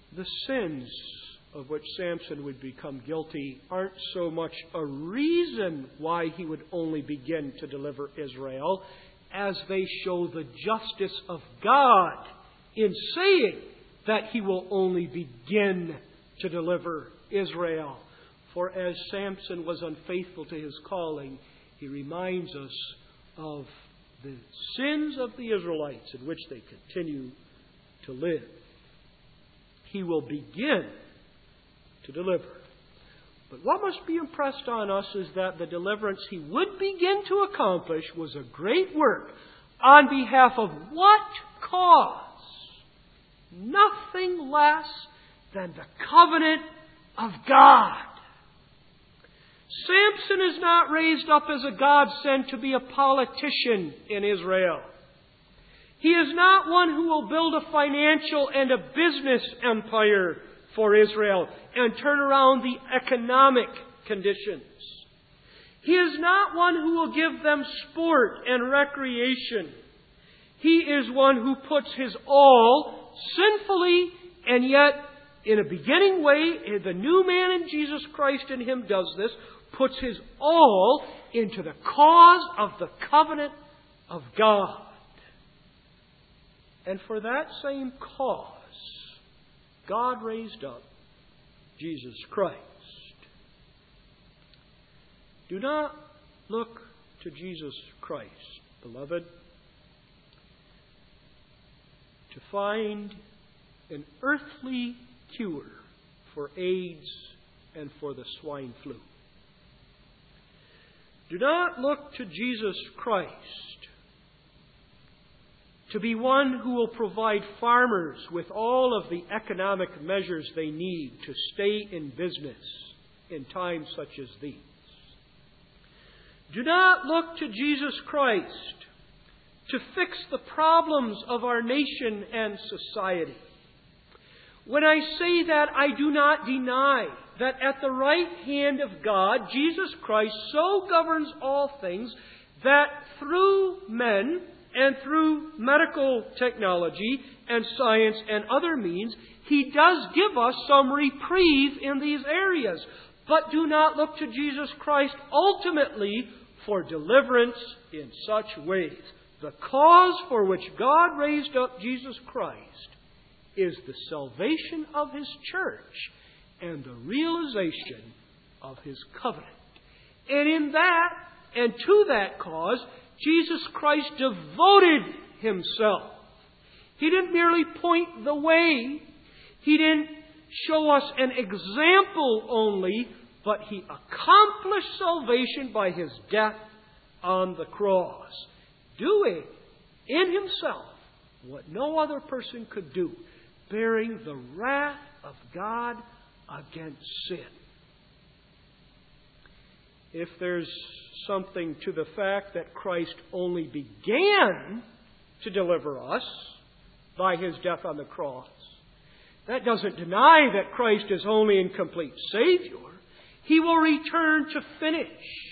the sins of which Samson would become guilty aren't so much a reason why he would only begin to deliver Israel as they show the justice of God in saying that He will only begin to deliver Israel. For as Samson was unfaithful to his calling, he reminds us of the sins of the Israelites in which they continue to live. He will begin to deliver. But what must be impressed on us is that the deliverance He would begin to accomplish was a great work on behalf of what cause? Nothing less than the covenant of God. Samson is not raised up as a God sent to be a politician in Israel. He is not one who will build a financial and a business empire for Israel and turn around the economic conditions. He is not one who will give them sport and recreation. He is one who puts his all, sinfully and yet in a beginning way, the new man in Jesus Christ in Him does this, puts his all into the cause of the covenant of God. And for that same cause, God raised up Jesus Christ. Do not look to Jesus Christ, beloved, to find an earthly cure for AIDS and for the swine flu. Do not look to Jesus Christ to be one who will provide farmers with all of the economic measures they need to stay in business in times such as these. Do not look to Jesus Christ to fix the problems of our nation and society. When I say that, I do not deny that at the right hand of God, Jesus Christ so governs all things that through men and through medical technology and science and other means, He does give us some reprieve in these areas. But do not look to Jesus Christ ultimately for deliverance in such ways. The cause for which God raised up Jesus Christ is the salvation of His church and the realization of His covenant. And in that, and to that cause, Jesus Christ devoted Himself. He didn't merely point the way. He didn't show us an example only, but He accomplished salvation by His death on the cross, doing in Himself what no other person could do, bearing the wrath of God against sin. If there's something to the fact that Christ only began to deliver us by His death on the cross, that doesn't deny that Christ is only and complete Savior. He will return to finish.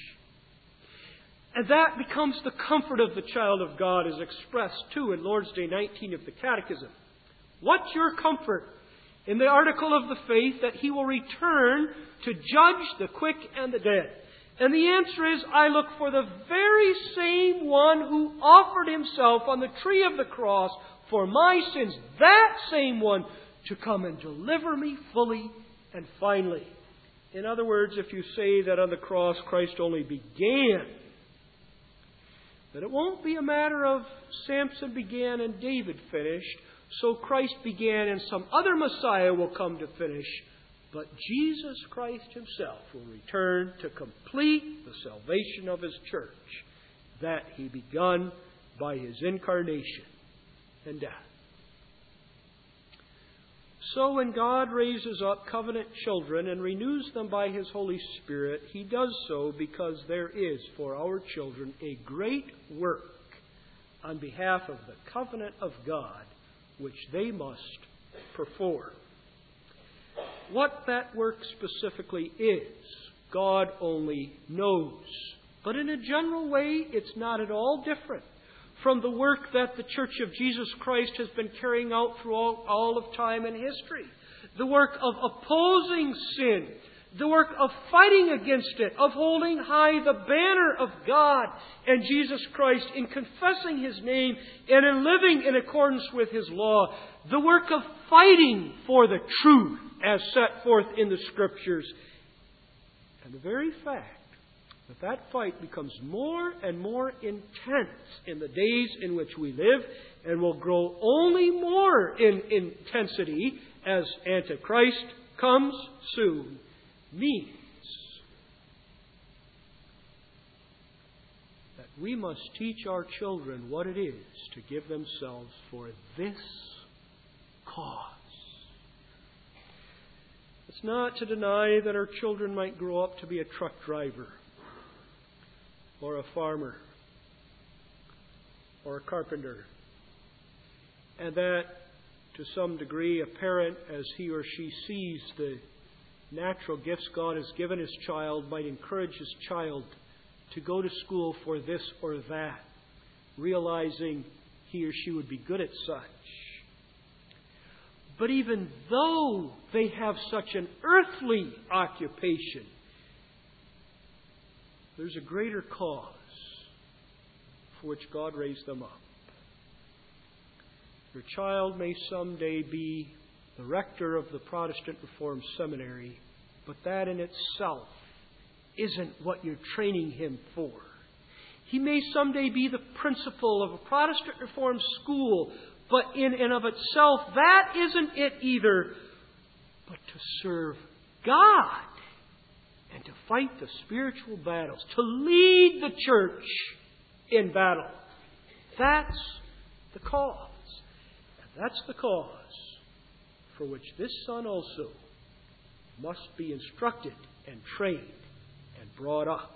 And that becomes the comfort of the child of God, as expressed too in Lord's Day nineteen of the Catechism. What's your comfort? In the article of the faith that He will return to judge the quick and the dead. And the answer is, I look for the very same one who offered Himself on the tree of the cross for my sins, that same one, to come and deliver me fully and finally. In other words, if you say that on the cross Christ only began, that it won't be a matter of Samson began and David finished, so Christ began and some other Messiah will come to finish. But Jesus Christ Himself will return to complete the salvation of His church that He begun by His incarnation and death. So when God raises up covenant children and renews them by His Holy Spirit, He does so because there is for our children a great work on behalf of the covenant of God which they must perform. What that work specifically is, God only knows. But in a general way, it's not at all different from the work that the Church of Jesus Christ has been carrying out through all, all of time and history. the work of opposing sin, the work of fighting against it, of holding high the banner of God and Jesus Christ in confessing His name and in living in accordance with His law, the work of fighting for the truth as set forth in the Scriptures. And the very fact that that fight becomes more and more intense in the days in which we live and will grow only more in intensity as Antichrist comes soon, means that we must teach our children what it is to give themselves for this cause. It's not to deny that our children might grow up to be a truck driver, or a farmer, or a carpenter, and that to some degree a parent, as he or she sees the natural gifts God has given his child, might encourage his child to go to school for this or that, realizing he or she would be good at such. But even though they have such an earthly occupation, there's a greater cause for which God raised them up. Your child may someday be the rector of the Protestant Reformed Seminary, but that in itself isn't what you're training him for. He may someday be the principal of a Protestant Reformed school, but in and of itself, that isn't it either. But to serve God and to fight the spiritual battles, to lead the church in battle. That's the cause. And that's the cause for which this son also must be instructed and trained and brought up.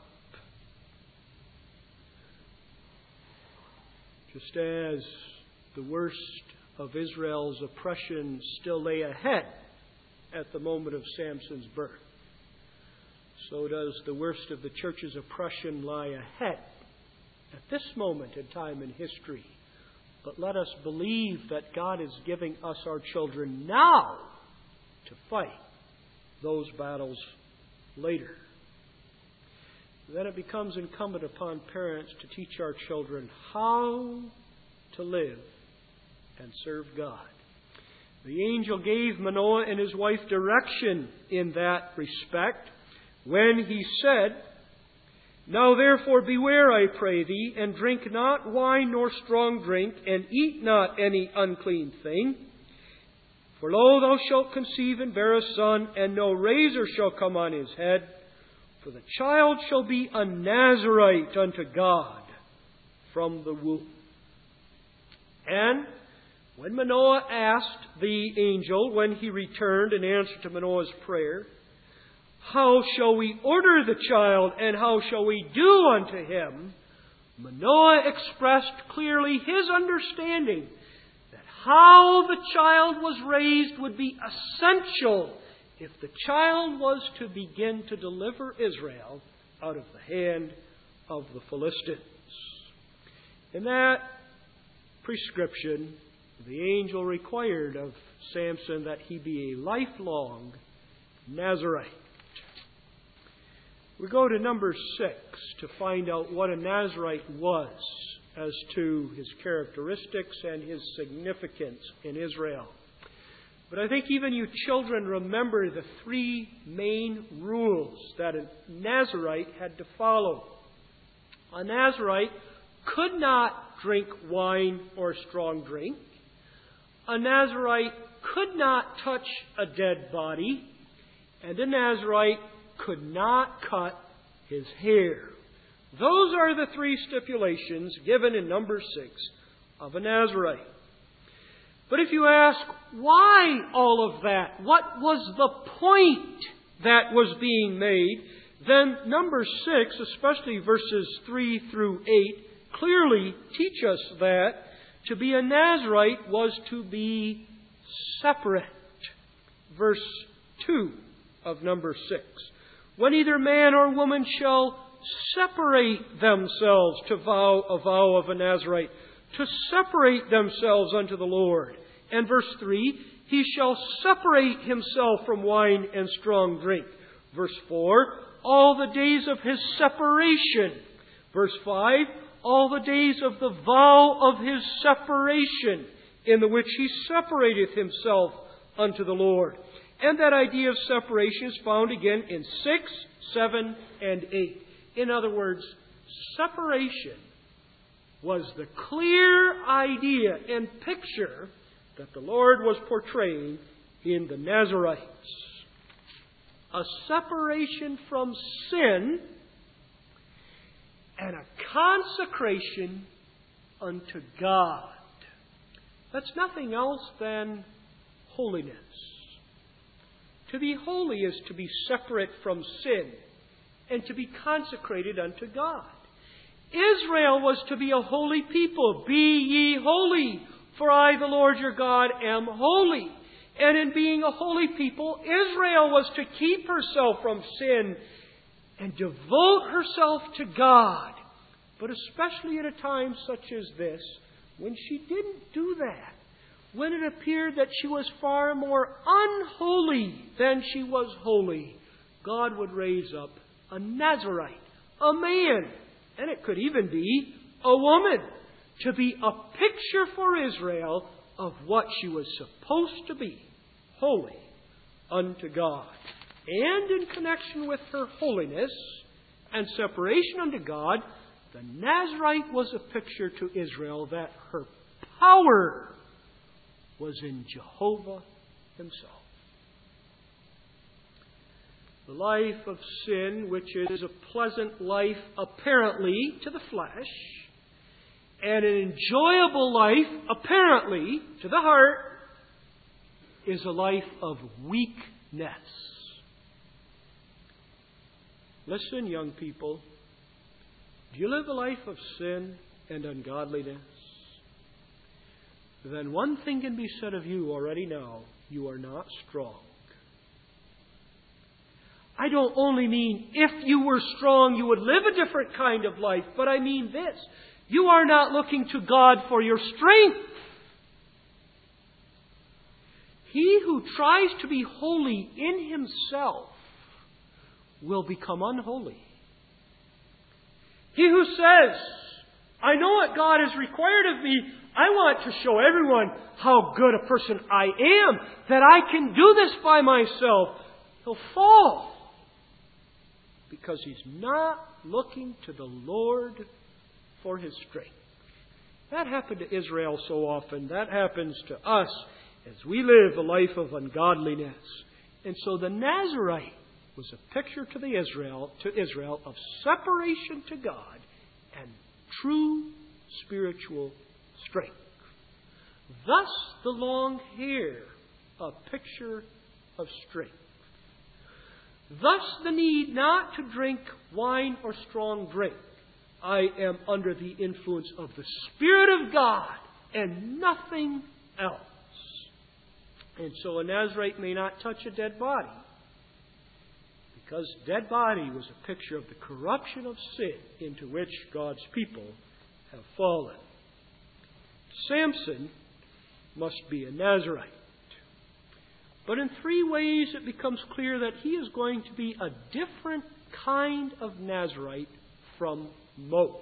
Just as the worst of Israel's oppression still lay ahead at the moment of Samson's birth, so does the worst of the church's oppression lie ahead at this moment in time in history. But let us believe that God is giving us our children now to fight those battles later. Then it becomes incumbent upon parents to teach our children how to live and serve God. The angel gave Manoah and his wife direction in that respect when he said, "Now therefore beware, I pray thee, and drink not wine nor strong drink, and eat not any unclean thing. For lo, thou shalt conceive and bear a son, and no razor shall come on his head. For the child shall be a Nazarite unto God from the womb." And when Manoah asked the angel, when he returned in answer to Manoah's prayer, "How shall we order the child, and how shall we do unto him?" Manoah expressed clearly his understanding that how the child was raised would be essential if the child was to begin to deliver Israel out of the hand of the Philistines. In that prescription, the angel required of Samson that he be a lifelong Nazarite. We go to number six to find out what a Nazarite was as to his characteristics and his significance in Israel. But I think even you children remember the three main rules that a Nazarite had to follow. A Nazarite could not drink wine or strong drink. A Nazarite could not touch a dead body. And a Nazarite could not cut his hair. Those are the three stipulations given in number six of a Nazarite. But if you ask, why all of that? What was the point that was being made? Then number six, especially verses three through eight, clearly teach us that to be a Nazarite was to be separate. Verse two of number six. "When either man or woman shall separate themselves," to vow a vow of a Nazarite, to separate themselves unto the Lord. And verse three, he shall separate himself from wine and strong drink. Verse four, all the days of his separation. Verse five, all the days of the vow of his separation, in the which he separateth himself unto the Lord. And that idea of separation is found again in six, seven, and eight. In other words, separation was the clear idea and picture that the Lord was portraying in the Nazarites. A separation from sin and a consecration unto God. That's nothing else than holiness. To be holy is to be separate from sin and to be consecrated unto God. Israel was to be a holy people. Be ye holy, for I, the Lord your God, am holy. And in being a holy people, Israel was to keep herself from sin and devote herself to God. But especially at a time such as this, when she didn't do that, when it appeared that she was far more unholy than she was holy, God would raise up a Nazarite, a man, and it could even be a woman, to be a picture for Israel of what she was supposed to be, holy unto God. And in connection with her holiness and separation unto God, the Nazarite was a picture to Israel that her power was in Jehovah himself. The life of sin, which is a pleasant life apparently to the flesh, and an enjoyable life apparently to the heart, is a life of weakness. Listen, young people. Do you live a life of sin and ungodliness? Then one thing can be said of you already now. You are not strong. I don't only mean if you were strong, you would live a different kind of life, but I mean this. You are not looking to God for your strength. He who tries to be holy in himself will become unholy. He who says, I know what God has required of me, I want to show everyone how good a person I am, that I can do this by myself, he'll fall. Because he's not looking to the Lord for his strength. That happened to Israel so often. That happens to us as we live a life of ungodliness. And so the Nazarite was a picture to the Israel, to Israel of separation to God and true spiritual strength. Thus the long hair, a picture of strength. Thus the need not to drink wine or strong drink. I am under the influence of the Spirit of God and nothing else. And so a Nazarite may not touch a dead body, because dead body was a picture of the corruption of sin into which God's people have fallen. Samson must be a Nazarite. But in three ways it becomes clear that he is going to be a different kind of Nazarite from most.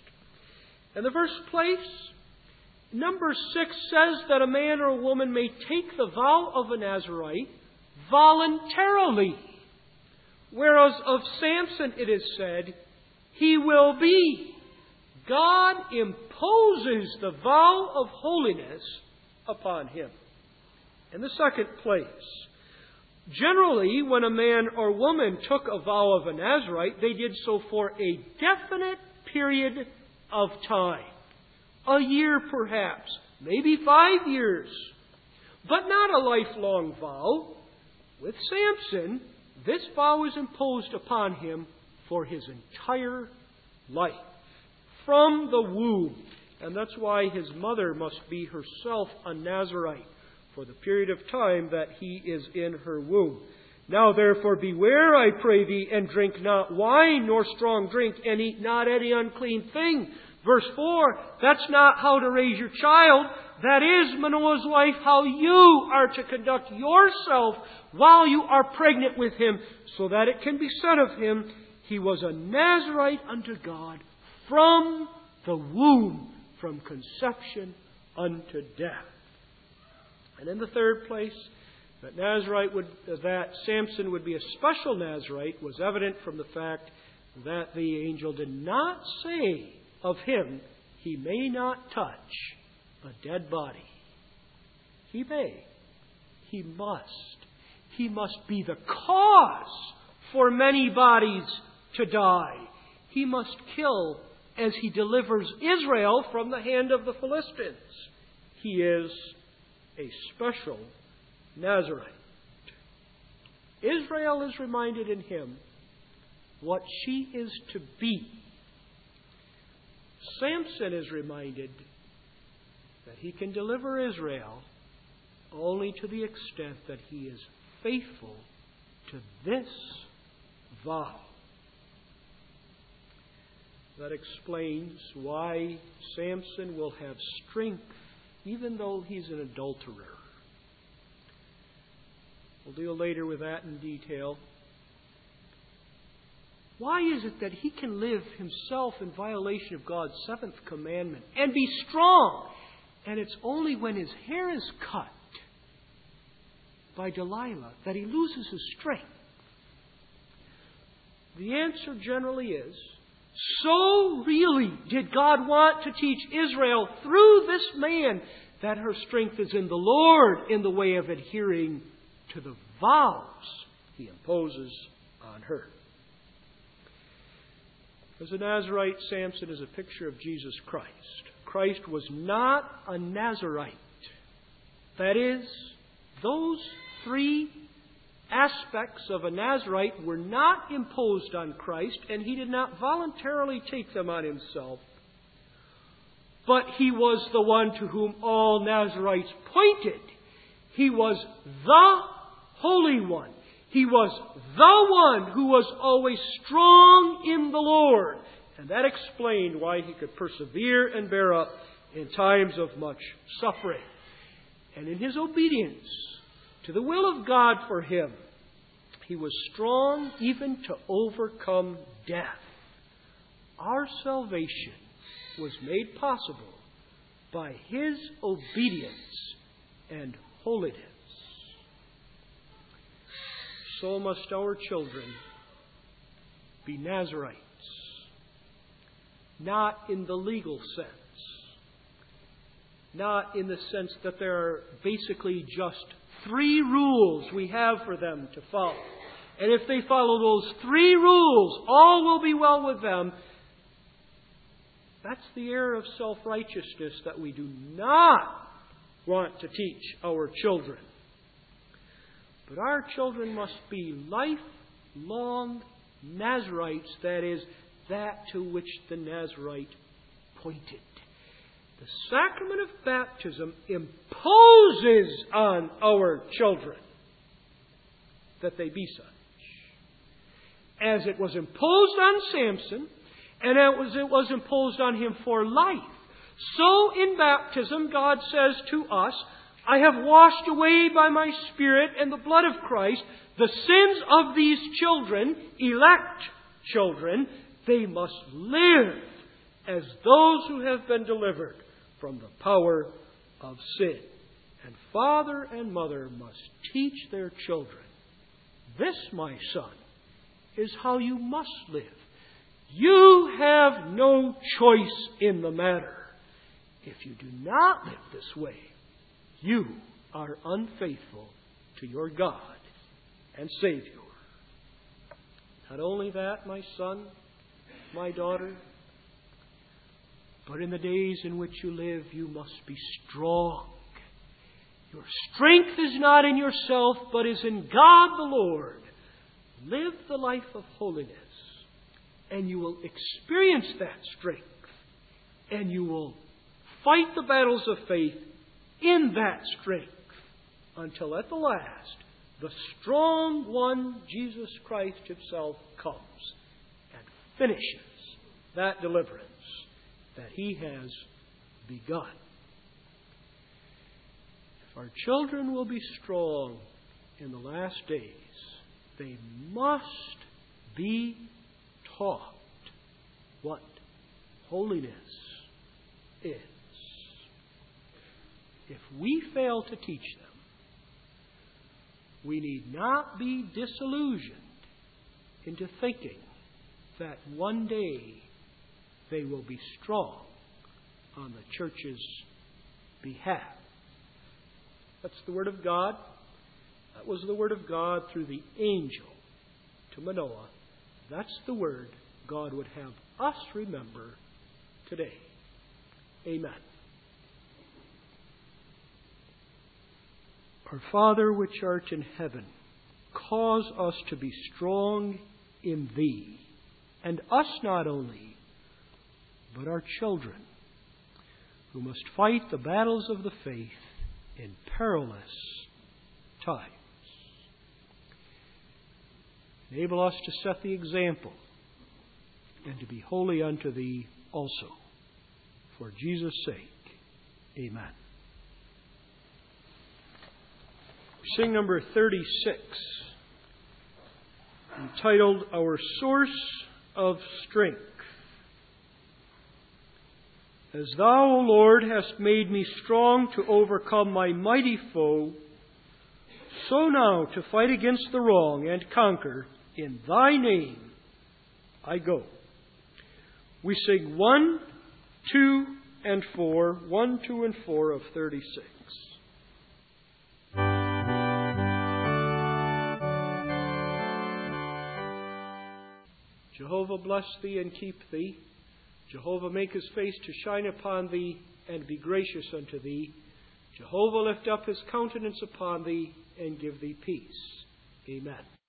In the first place, number six says that a man or a woman may take the vow of a Nazarite voluntarily. Whereas of Samson it is said, he will be. God imposes the vow of holiness upon him. In the second place, generally when a man or woman took a vow of a Nazarite, they did so for a definite period of time. A year perhaps, maybe five years. But not a lifelong vow. With Samson, this vow is imposed upon him for his entire life. From the womb. And that's why his mother must be herself a Nazarite for the period of time that he is in her womb. Now therefore beware, I pray thee, and drink not wine nor strong drink, and eat not any unclean thing, Verse four, that's not how to raise your child. That is, Manoah's wife, how you are to conduct yourself while you are pregnant with him, so that it can be said of him, he was a Nazarite unto God from the womb, from conception unto death. And in the third place, that Nazarite would, that Samson would be a special Nazarite was evident from the fact that the angel did not say of him, he may not touch a dead body. He may. He must. He must be the cause for many bodies to die. He must kill as he delivers Israel from the hand of the Philistines. He is a special Nazarite. Israel is reminded in him what she is to be. Samson is reminded that he can deliver Israel only to the extent that he is faithful to this vow. That explains why Samson will have strength even though he's an adulterer. We'll deal later with that in detail. Why is it that he can live himself in violation of God's seventh commandment and be strong? And it's only when his hair is cut by Delilah that he loses his strength. The answer generally is, so really did God want to teach Israel through this man that her strength is in the Lord in the way of adhering to the vows he imposes on her. As a Nazarite, Samson is a picture of Jesus Christ. Christ was not a Nazarite. That is, those three aspects of a Nazarite were not imposed on Christ, and he did not voluntarily take them on himself. But he was the one to whom all Nazarites pointed. He was the Holy One. He was the one who was always strong in the Lord. And that explained why he could persevere and bear up in times of much suffering. And in his obedience to the will of God for him, he was strong even to overcome death. Our salvation was made possible by his obedience and holiness. So must our children be Nazarites. Not in the legal sense. Not in the sense that there are basically just three rules we have for them to follow. And if they follow those three rules, all will be well with them. That's the error of self-righteousness that we do not want to teach our children. But our children must be lifelong Nazarites, that is, that to which the Nazarite pointed. The sacrament of baptism imposes on our children that they be such. As it was imposed on Samson, and as it was imposed on him for life, so in baptism God says to us, I have washed away by my Spirit and the blood of Christ the sins of these children, elect children. They must live as those who have been delivered from the power of sin. And father and mother must teach their children, this, my son, is how you must live. You have no choice in the matter. If you do not live this way, you are unfaithful to your God and Savior. Not only that, my son, my daughter, but in the days in which you live, you must be strong. Your strength is not in yourself, but is in God the Lord. Live the life of holiness, and you will experience that strength, and you will fight the battles of faith in that strength, until at the last, the strong one, Jesus Christ himself, comes and finishes that deliverance that He has begun. If our children will be strong in the last days, they must be taught what holiness is. If we fail to teach them, we need not be disillusioned into thinking that one day they will be strong on the church's behalf. That's the Word of God. That was the Word of God through the angel to Manoah. That's the Word God would have us remember today. Amen. Our Father which art in heaven, cause us to be strong in Thee, and us not only, but our children, who must fight the battles of the faith in perilous times. Enable us to set the example and to be holy unto Thee also. For Jesus' sake, amen. We sing number thirty-six, entitled Our Source of Strength. As Thou, O Lord, hast made me strong to overcome my mighty foe, so now to fight against the wrong and conquer, in Thy name I go. We sing one, two, and four, one, two, and four of thirty-six. Jehovah bless Thee and keep Thee. Jehovah make His face to shine upon Thee and be gracious unto Thee. Jehovah lift up His countenance upon Thee and give Thee peace. Amen.